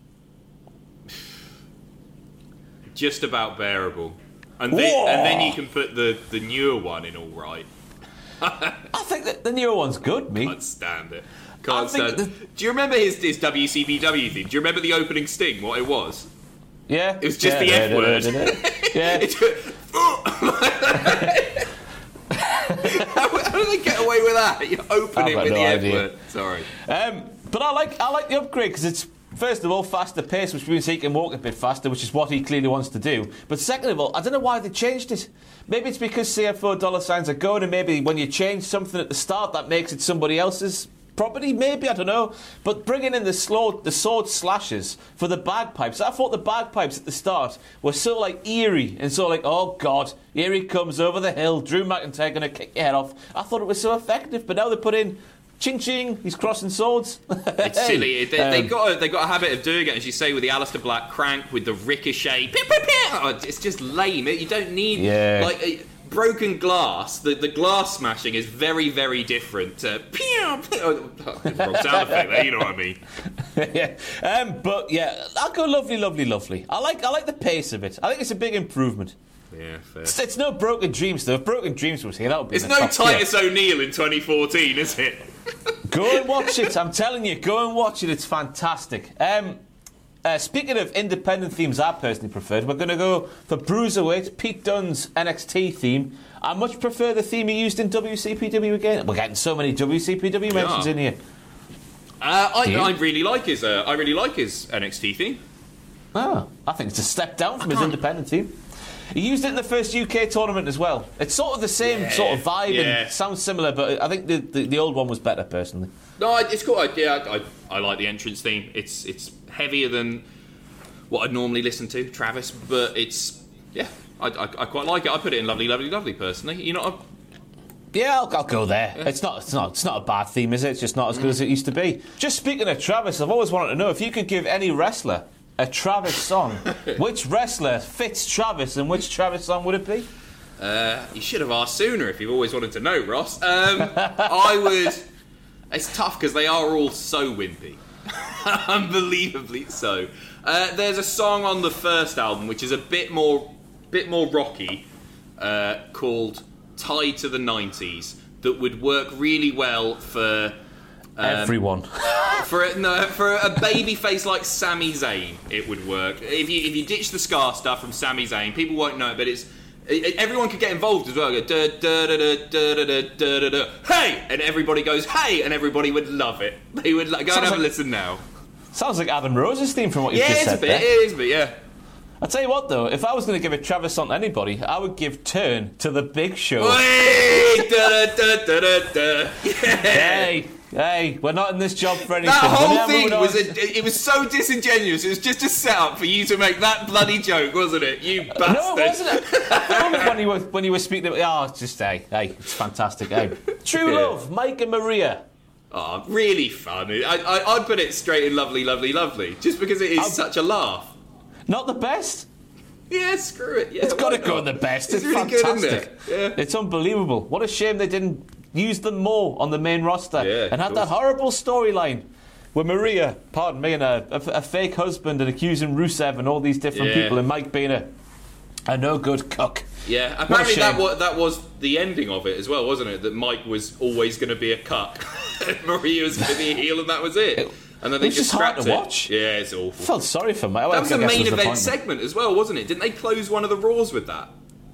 just about bearable, and then you can put the newer one in all right. I think that the newer one's good. Can't stand it. Do you remember his WCPW theme? Do you remember the opening sting? What it was? Yeah, it was just the F word. Yeah. How do they get away with that? You open it with the F word. Sorry. But I like the upgrade because it's, first of all, faster pace, which means he can walk a bit faster, which is what he clearly wants to do. But second of all, I don't know why they changed it. Maybe it's because CFO dollar signs are going, and maybe when you change something at the start, that makes it somebody else's property, maybe, I don't know. But bringing in the sword slashes for the bagpipes, I thought the bagpipes at the start were so eerie and so oh God, here he comes over the hill, Drew McIntyre going to kick your head off. I thought it was so effective, but now they put in ching ching, he's crossing swords. It's silly. They got a habit of doing it, as you say, with the Aleister Black crank, with the ricochet. It's just lame. You don't need Broken Glass, the glass smashing is very, very different to wrong sound effect there, you know what I mean. Yeah. But yeah, I'll go Lovely, Lovely, Lovely. I like the pace of it. I think it's a big improvement. Yeah, fair. It's no Broken Dreams though. If Broken Dreams was here, that would be. It's no Titus O'Neill in 2014, is it? Go and watch it. I'm telling you, go and watch it. It's fantastic. Speaking of independent themes I personally preferred, we're going to go for Bruiserweight, Pete Dunne's NXT theme. I much prefer the theme he used in WCPW again. We're getting so many WCPW mentions in here. I really like his NXT theme. Oh, I think it's a step down from his independent theme. He used it in the first UK tournament as well. It's sort of the same sort of vibe and sounds similar, but I think the old one was better, personally. No, it's cool. I like the entrance theme. It's heavier than what I'd normally listen to, Travis, but I quite like it. I put it in Lovely, Lovely, Lovely, personally. You know, yeah, I'll go there. Yeah. It's not a bad theme, is it? It's just not as good as it used to be. Just speaking of Travis, I've always wanted to know if you could give any wrestler a Travis song, which wrestler fits Travis, and which Travis song would it be? You should have asked sooner if you've always wanted to know, Ross. I would. It's tough because they are all so wimpy, unbelievably so. There's a song on the first album which is a bit more rocky, called "Tied to the 90s" that would work really well for. Everyone. For a baby face like Sami Zayn, it would work. If you ditch the Scar stuff from Sami Zayn, people won't know it, but everyone could get involved as well. Go, da, da, da, da, da, da, da, da, hey! And everybody goes, hey! And everybody would love it. They would go and have a listen now. Sounds like Adam Rose's theme from what you just said. Yeah, it is a bit, yeah. I'll tell you what, though, if I was going to give a Travis song to anybody, I would give Turn to the Big Show. Hey! Da, da, da, da, da. Yeah. Hey, we're not in this job for anything. That whole thing was so disingenuous. It was just a setup for you to make that bloody joke, wasn't it? You bastard. No, it wasn't. when you were speaking, it's just, hey, it's fantastic. Hey. True Love, Mike and Maria. Oh, really fun. I'd put it straight in Lovely, Lovely, Lovely, just because it is such a laugh. Not the best? Yeah, screw it. Yeah, it's got to go in the best. It's really fantastic. Good, isn't it? Yeah. It's unbelievable. What a shame they didn't use them more on the main roster and had that horrible storyline with Maria, pardon me, and a fake husband and accusing Rusev and all these different people, and Mike being a no-good cook. Yeah, apparently that was the ending of it as well, wasn't it? That Mike was always going to be a cuck, and Maria was going to be a heel, and that was it. And then they just scrapped it. Hard to watch. Yeah, it's awful. I felt sorry for Mike. That was the main event segment as well, wasn't it? Didn't they close one of the Raws with that?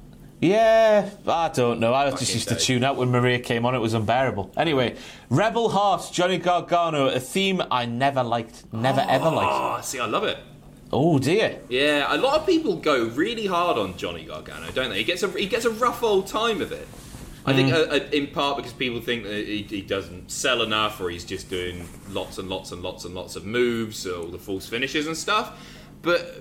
Yeah, I don't know. I just used to tune out when Maria came on. It was unbearable. Anyway, Rebel Heart, Johnny Gargano, a theme I never liked. Never ever liked. Oh, see, I love it. Oh, dear. Yeah, a lot of people go really hard on Johnny Gargano, don't they? He gets a rough old time of it. I think in part because people think that he doesn't sell enough, or he's just doing lots and lots and lots and lots of moves, or all the false finishes and stuff. But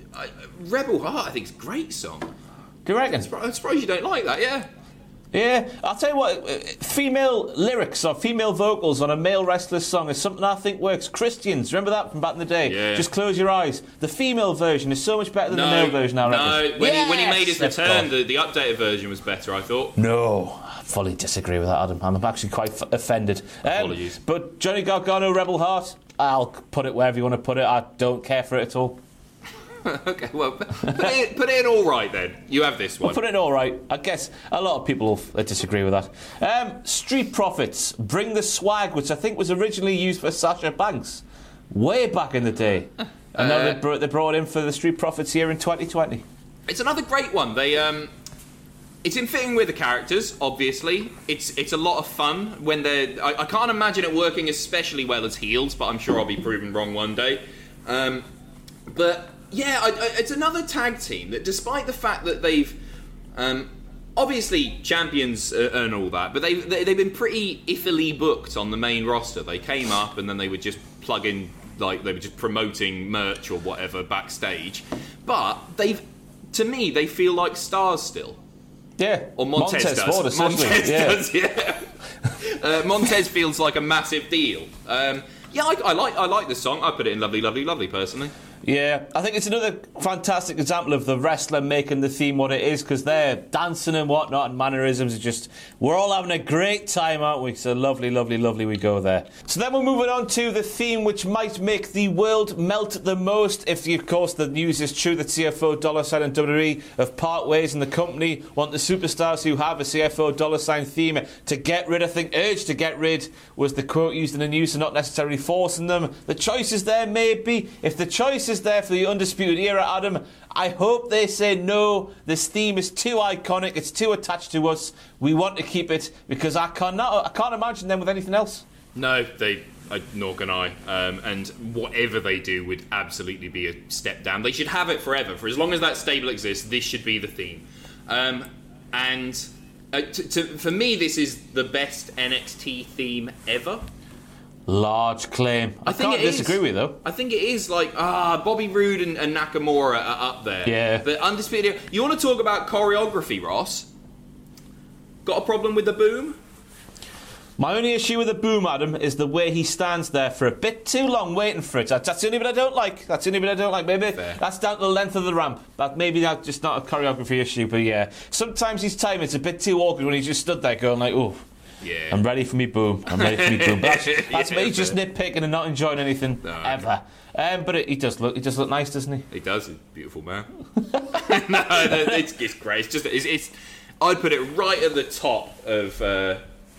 Rebel Heart, I think, is a great song. Do you reckon? I'm surprised you don't like that, yeah. Yeah, I'll tell you what, female lyrics or female vocals on a male wrestler's song is something I think works. Christians, remember that from back in the day? Yeah. Just close your eyes. The female version is so much better than the male version, I reckon. No, when he made his return, the updated version was better, I thought. No, I fully disagree with that, Adam. I'm actually quite offended. Apologies. But Johnny Gargano, Rebel Heart, I'll put it wherever you want to put it. I don't care for it at all. Okay, well, put it in all right then. You have this one. I'll put it in all right. I guess a lot of people will disagree with that. Street Profits, Bring the Swag, which I think was originally used for Sasha Banks way back in the day. And now they brought it in for the Street Profits here in 2020. It's another great one. It's in fitting with the characters, obviously. It's a lot of fun when they're... I can't imagine it working especially well as heels, but I'm sure I'll be proven wrong one day. But... yeah, it's another tag team that, despite the fact that they've obviously champions and all that, but they've been pretty iffily booked on the main roster. They came up and then they would just plug in, like they were just promoting merch or whatever backstage. But to me, they feel like stars still. Yeah, or Montez does. Montez does, yeah. Montez feels like a massive deal. Yeah, I like the song. I put it in Lovely, Lovely, Lovely, personally. Yeah, I think it's another fantastic example of the wrestler making the theme what it is, because they're dancing and whatnot and mannerisms are just, we're all having a great time, aren't we? So lovely, lovely, lovely we go there. So then we're moving on to the theme which might make the world melt the most, if of course the news is true that CFO $sign and WWE have part ways, and the company want the superstars who have a CFO $sign theme to get rid. I think urge to get rid was the quote used in the news, and not necessarily forcing them. The choice is there, maybe. If the choice is there for the Undisputed Era, Adam, I hope they say no, this theme is too iconic, it's too attached to us, we want to keep it, because I can't imagine them with anything else. No, nor can I. And whatever they do would absolutely be a step down. They should have it forever. For as long as that stable exists, this should be the theme. For me, this is the best NXT theme ever. Large claim. I can't disagree with you, though. I think it is like, Bobby Roode and Nakamura are up there. Yeah. The Undisputed Era. You want to talk about choreography, Ross? Got a problem with the boom? My only issue with the boom, Adam, is the way he stands there for a bit too long waiting for it. That's the only bit I don't like. Maybe Fair. That's down to the length of the ramp. Maybe that's just not a choreography issue, but yeah. Sometimes his time is a bit too awkward when he just stood there going like, oh, yeah, I'm ready for me boom. But that's me just nitpicking and not enjoying anything ever. But he does look nice, doesn't he? He does. He's a beautiful man. No, it's great. It's I'd put it right at the top of the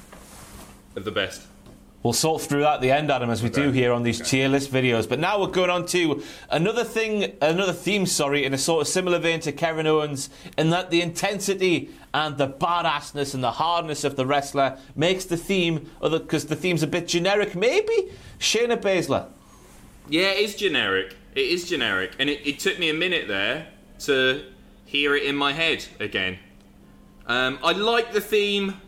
best. We'll sort through that at the end, Adam, as we do here on these tier list videos. But now we're going on to another theme, in a sort of similar vein to Kevin Owens, in that the intensity and the badassness and the hardness of the wrestler makes the theme, because the theme's a bit generic, maybe? Shayna Baszler. Yeah, it is generic. And it took me a minute there to hear it in my head again. I like the theme.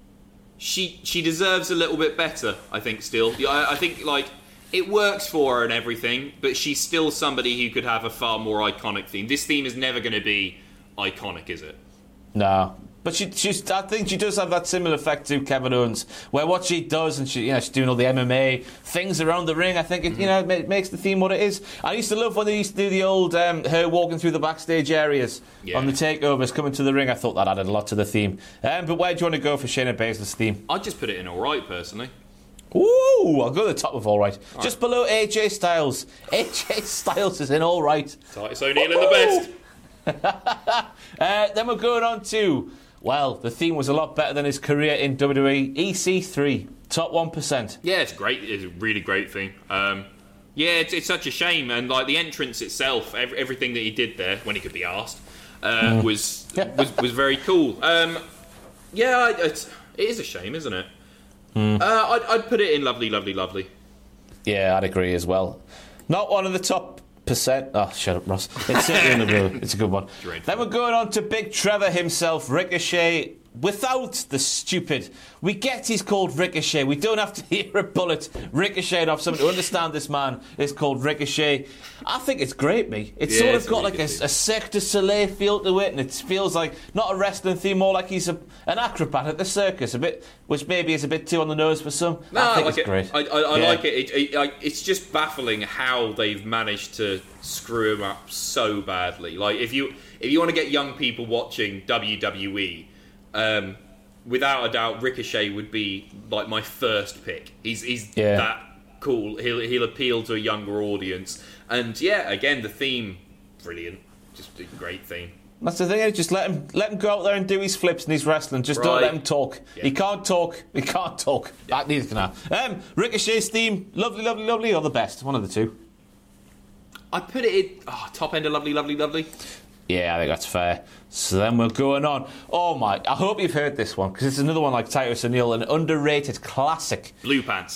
She deserves a little bit better, I think, still. I think, like, it works for her and everything, but she's still somebody who could have a far more iconic theme. This theme is never going to be iconic, is it? No. But I think she does have that similar effect to Kevin Owens, where what she does, and she's doing all the MMA things around the ring. I think it makes the theme what it is. I used to love when they used to do the old her walking through the backstage areas on the takeovers, coming to the ring. I thought that added a lot to the theme. But where do you want to go for Shayna Baszler's theme? I'd just put it in all right, personally. Ooh, I'll go to the top of all right. Just below AJ Styles. AJ Styles is in all right. Titus O'Neil in the best. Then we're going on to, well, the theme was a lot better than his career in WWE. EC3, top 1%. Yeah, it's great. It's a really great thing. It's such a shame. And like the entrance itself, everything that he did there when he could be asked, was very cool. It is a shame, isn't it? I'd put it in lovely, lovely, lovely. Yeah, I'd agree as well. Not one of the top percent. Oh, shut up, Ross. It's certainly in the blue. It's a good one. Then we're going on to Big Trevor himself, Ricochet. Without the stupid, we get he's called Ricochet. We don't have to hear a bullet ricocheting off someone to understand this man is called Ricochet. I think it's great, me. It's sort of got like a Cirque du Soleil feel to it, and it feels like not a wrestling theme, more like he's an acrobat at the circus, a bit, which maybe is a bit too on the nose for some. No, I think like it's great. I like it. It's just baffling how they've managed to screw him up so badly. Like if you want to get young people watching WWE. Without a doubt, Ricochet would be like my first pick. He's that cool. He'll appeal to a younger audience. And again, the theme, brilliant. Just a great theme. That's the thing. Just let him go out there and do his flips and his wrestling. Just don't let him talk. Yeah. He can't talk. Yeah. Neither can I. Ricochet's theme, lovely, lovely, lovely, or the best. One of the two. I put it in top end of lovely, lovely, lovely. Yeah, I think that's fair. So then we're going on. Oh my, I hope you've heard this one, because it's another one like Titus O'Neil, an underrated classic. Blue Pants.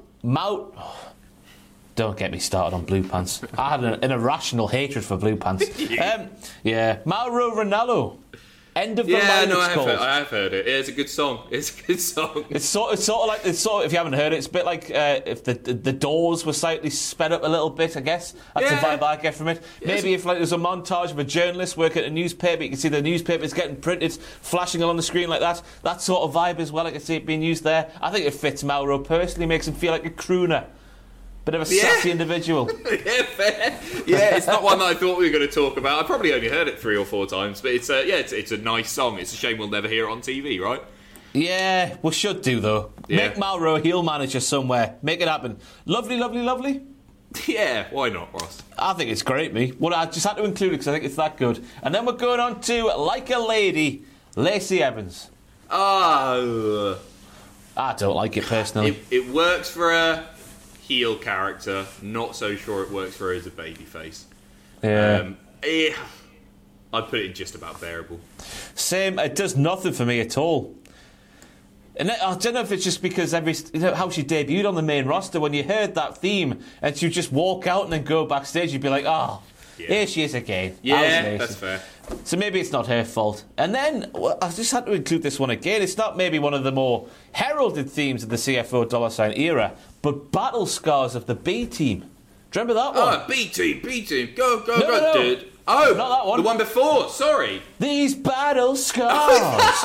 Don't get me started on Blue Pants. I had an irrational hatred for Blue Pants. Mauro Ranallo. End of the line, it's called. I have heard it. It's a good song. It's sort of like if you haven't heard it, it's a bit like if the Doors were slightly sped up a little bit, I guess. That's the vibe I get from it. Maybe if there's a montage of a journalist working at a newspaper, you can see the newspapers getting printed, flashing along the screen like that. That sort of vibe as well. I can see it being used there. I think it fits Mauro personally, makes him feel like a crooner. Bit of a sassy individual. Yeah, fair. Yeah, it's not one that I thought we were going to talk about. I probably only heard it 3 or 4 times, but it's a nice song. It's a shame we'll never hear it on TV, right? Yeah, we should do, though. Yeah. Make Malro heel manager somewhere. Make it happen. Lovely, lovely, lovely. Yeah, why not, Ross? I think it's great, me. Well, I just had to include it because I think it's that good. And then we're going on to Like a Lady, Lacey Evans. Oh. I don't like it personally. It works for a heel character. Not so sure it works for her as a babyface. Yeah. I'd put it just about bearable. Same. It does nothing for me at all. And I don't know if it's just because how she debuted on the main roster, when you heard that theme and she would just walk out and then go backstage, you'd be like, here she is again. Yeah, that's fair. So maybe it's not her fault. And then I just had to include this one again. It's not maybe one of the more heralded themes of the CFO $ era, but Battle Scars of the B Team. Do you remember that one? Oh, B Team, go, No. dude. Oh, not that one. The one before, sorry. These battle scars.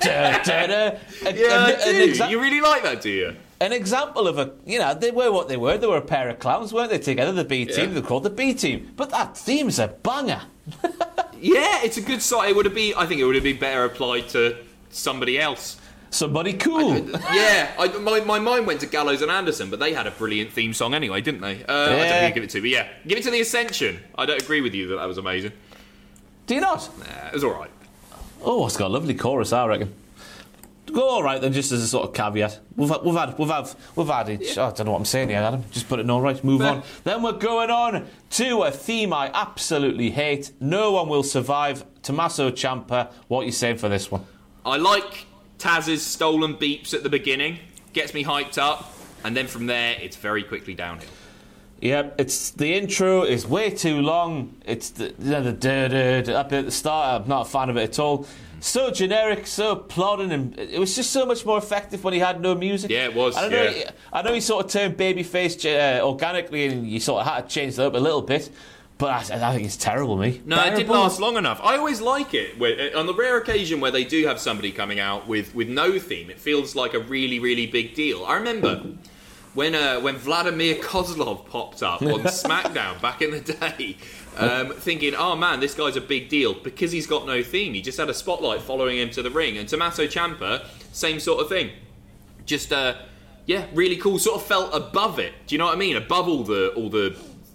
You really like that, do you? An example of they were what they were. They were a pair of clowns, weren't they, together, the B Team. They were called the B Team. But that theme's a banger. Yeah, it's a good song. I think it would have been better applied to somebody else. Somebody cool. My mind went to Gallows and Anderson, but they had a brilliant theme song anyway, didn't they? I don't know who to give it to, but yeah. Give it to The Ascension. I don't agree with you that was amazing. Do you not? Nah, it was alright. Oh, it's got a lovely chorus, I reckon. Go all right then, just as a sort of caveat. We've had each. I don't know what I'm saying here, Adam. Just put it in all right. Move on. Then we're going on to a theme I absolutely hate. No One Will Survive. Tommaso Ciampa. What are you saying for this one? I like Taz's stolen beeps at the beginning. Gets me hyped up, and then from there it's very quickly downhill. Yeah, it's the intro is way too long. It's the up at the start. I'm not a fan of it at all. So generic, so plodding, and it was just so much more effective when he had no music. Yeah, it was. I know he sort of turned babyface organically, and you sort of had to change that up a little bit. But I think it's terrible, me. No, it didn't last long enough. I always like it. On the rare occasion where they do have somebody coming out with no theme, it feels like a really, really big deal. I remember when Vladimir Kozlov popped up on SmackDown back in the day, thinking, oh man, this guy's a big deal because he's got no theme. He just had a spotlight following him to the ring. And Tommaso Ciampa, same sort of thing. Just, really cool. Sort of felt above it. Do you know what I mean? Above all the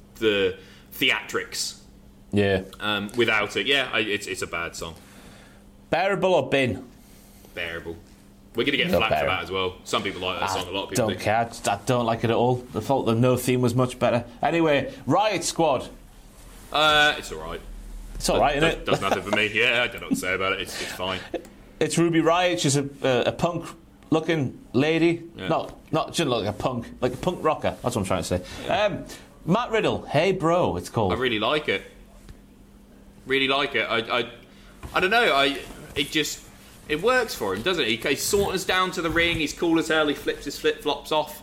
theatrics. Yeah. Without it, it's a bad song. Bearable or bin? Bearable. We're going to get flack for that as well. Some people like that song. A lot of people don't care. I don't like it at all. The fault the no theme was much better. Anyway, Riot Squad. It's alright. It's alright, isn't it? Does nothing for me. Yeah, I don't know what to say about it. It's fine. It's Ruby Riot. She's a punk-looking lady. Yeah. Not shouldn't look like a punk. Like a punk rocker. That's what I'm trying to say. Matt Riddle, Hey Bro, it's called. I really like it. Really like it. I don't know. It works for him, doesn't it? He saunters down to the ring. He's cool as hell. He flips his flip-flops off.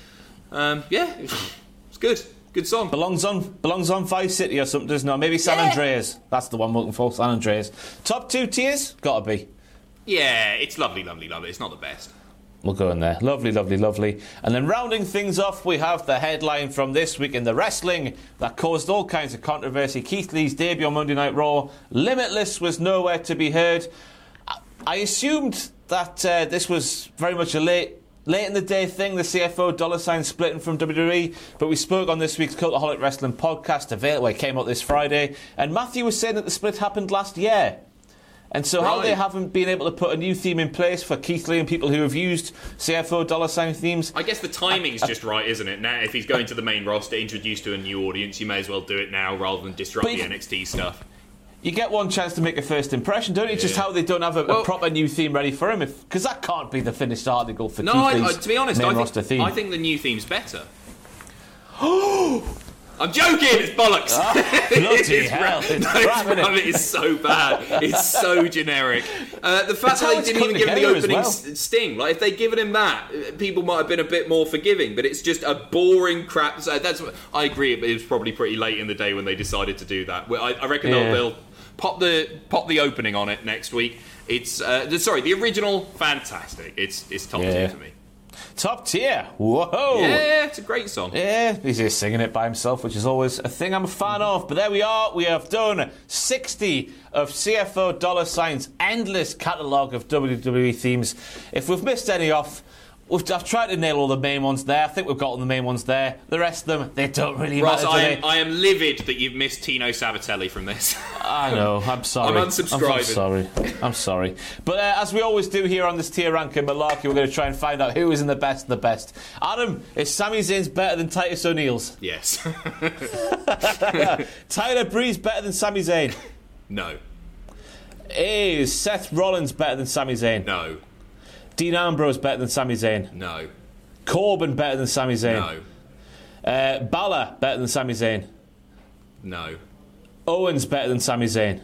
It's good. Good song. Belongs on Vice City or something, doesn't it? Maybe San Andreas. That's the one I'm looking for. San Andreas. Top 2 tiers? Gotta be. Yeah, it's lovely, lovely, lovely. It's not the best. We'll go in there. Lovely, lovely, lovely. And then rounding things off, we have the headline from this week in the wrestling that caused all kinds of controversy. Keith Lee's debut on Monday Night Raw. Limitless was nowhere to be heard. I assumed that this was very much a late in the day thing, the CFO $ splitting from WWE, but we spoke on this week's Cultaholic Wrestling podcast, it came out this Friday, and Matthew was saying that the split happened last year. And so how they haven't been able to put a new theme in place for Keith Lee and people who have used CFO $ themes. I guess the timing's just right, isn't it? Now, if he's going to the main roster, introduced to a new audience, you may as well do it now rather than disrupt the NXT stuff. You get one chance to make a first impression, don't you? Yeah. Just how they don't have a proper new theme ready for him, because that can't be the finished article for Keith Lee's to be honest, main roster theme. I think the new theme's better. I'm joking, it's bollocks. Bloody hell. It is so bad. It's so generic. The fact that they didn't even give him the opening sting, like if they'd given him that, people might have been a bit more forgiving, but it's just a boring crap. So I agree, it was probably pretty late in the day when they decided to do that. I reckon they'll pop the opening on it next week. It's the original, fantastic. It's top 2 for me. Top tier. Whoa. Yeah, it's a great song. Yeah, he's just singing it by himself, which is always a thing I'm a fan of. But there we are. We have done 60 of CFO $Sign's endless catalogue of WWE themes. If we've missed any off, I've tried to nail all the main ones there. I think we've got all the main ones there. The rest of them, they don't really matter. Ross, I am livid that you've missed Tino Sabatelli from this. I know, I'm sorry. I'm unsubscribing. I'm sorry. But as we always do here on this tier ranking malarkey, we're going to try and find out who is in the best of the best. Adam, is Sami Zayn's better than Titus O'Neill's? Yes. Tyler Breeze better than Sami Zayn? No. Is Seth Rollins better than Sami Zayn? No. Dean Ambrose better than Sami Zayn? No. Corbin better than Sami Zayn? No. Balor better than Sami Zayn? No. Owens better than Sami Zayn?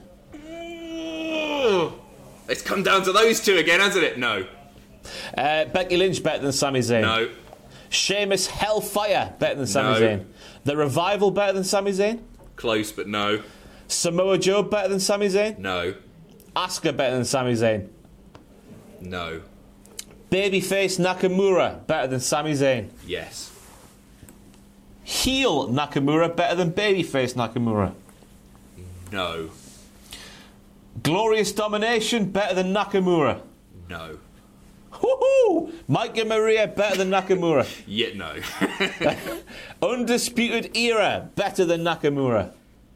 It's come down to those two again, hasn't it? No. Becky Lynch better than Sami Zayn? No. Sheamus Hellfire better than Sami No. Zayn? The Revival better than Sami Zayn? Close, but no. Samoa Joe better than Sami Zayn? No. Asuka better than Sami Zayn? No. Babyface Nakamura better than Sami Zayn? Yes. Heel Nakamura better than Babyface Nakamura? No. Glorious Domination better than Nakamura? No. Woohoo! Mike and Maria better than Nakamura? Yet no. Undisputed Era better than Nakamura?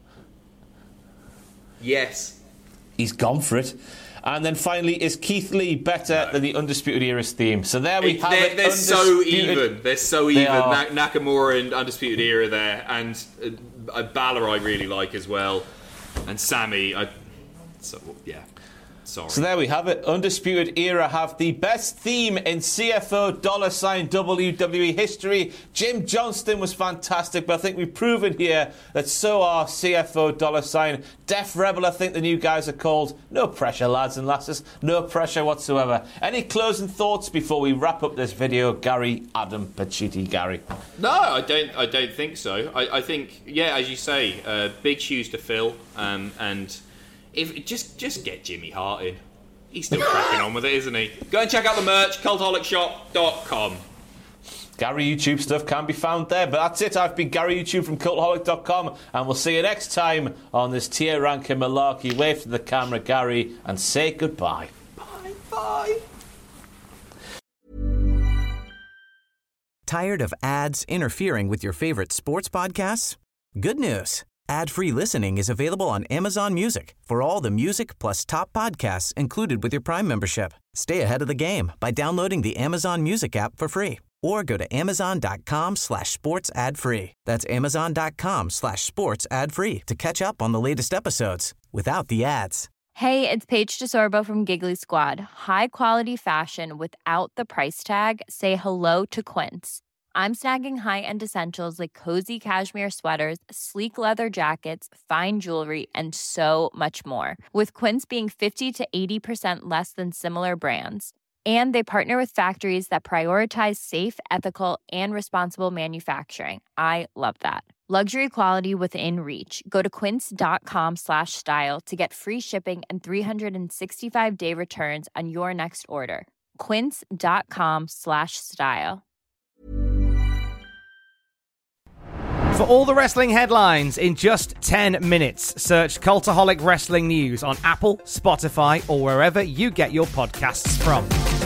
Yes. He's gone for it. And then finally, is Keith Lee better than the Undisputed Era's theme? So there we have it. They're so even. They're so even. are. Nakamura and Undisputed Era there. And Balor I really like as well. And Sammy, yeah. Sorry. So there we have it. Undisputed Era have the best theme in CFO $Sign WWE history. Jim Johnston was fantastic, but I think we've proven here that so are CFO $Sign. Def Rebel, I think the new guys are called. No pressure, lads and lasses. No pressure whatsoever. Any closing thoughts before we wrap up this video, Gary, Adam, Pacitti, Gary? No, I don't think so. I think, yeah, as you say, big shoes to fill, and if just get Jimmy Hart in. He's still cracking on with it, isn't he? Go and check out the merch, cultaholicsshop.com. Gary YouTube stuff can be found there. But that's it. I've been Gary YouTube from cultaholic.com, and we'll see you next time on this tier ranking malarkey. Wave to the camera, Gary, and say goodbye. Bye. Tired of ads interfering with your favorite sports podcasts? Good news. Ad-free listening is available on Amazon Music for all the music plus top podcasts included with your Prime membership. Stay ahead of the game by downloading the Amazon Music app for free or go to amazon.com/sports ad free. That's amazon.com/sports ad free to catch up on the latest episodes without the ads. Hey, it's Paige DeSorbo from Giggly Squad. High quality fashion without the price tag. Say hello to Quince. I'm snagging high-end essentials like cozy cashmere sweaters, sleek leather jackets, fine jewelry, and so much more. With Quince being 50 to 80% less than similar brands. And they partner with factories that prioritize safe, ethical, and responsible manufacturing. I love that. Luxury quality within reach. Go to quince.com/style to get free shipping and 365-day returns on your next order. Quince.com/style. For all the wrestling headlines in just 10 minutes, search Cultaholic Wrestling News on Apple, Spotify, or wherever you get your podcasts from.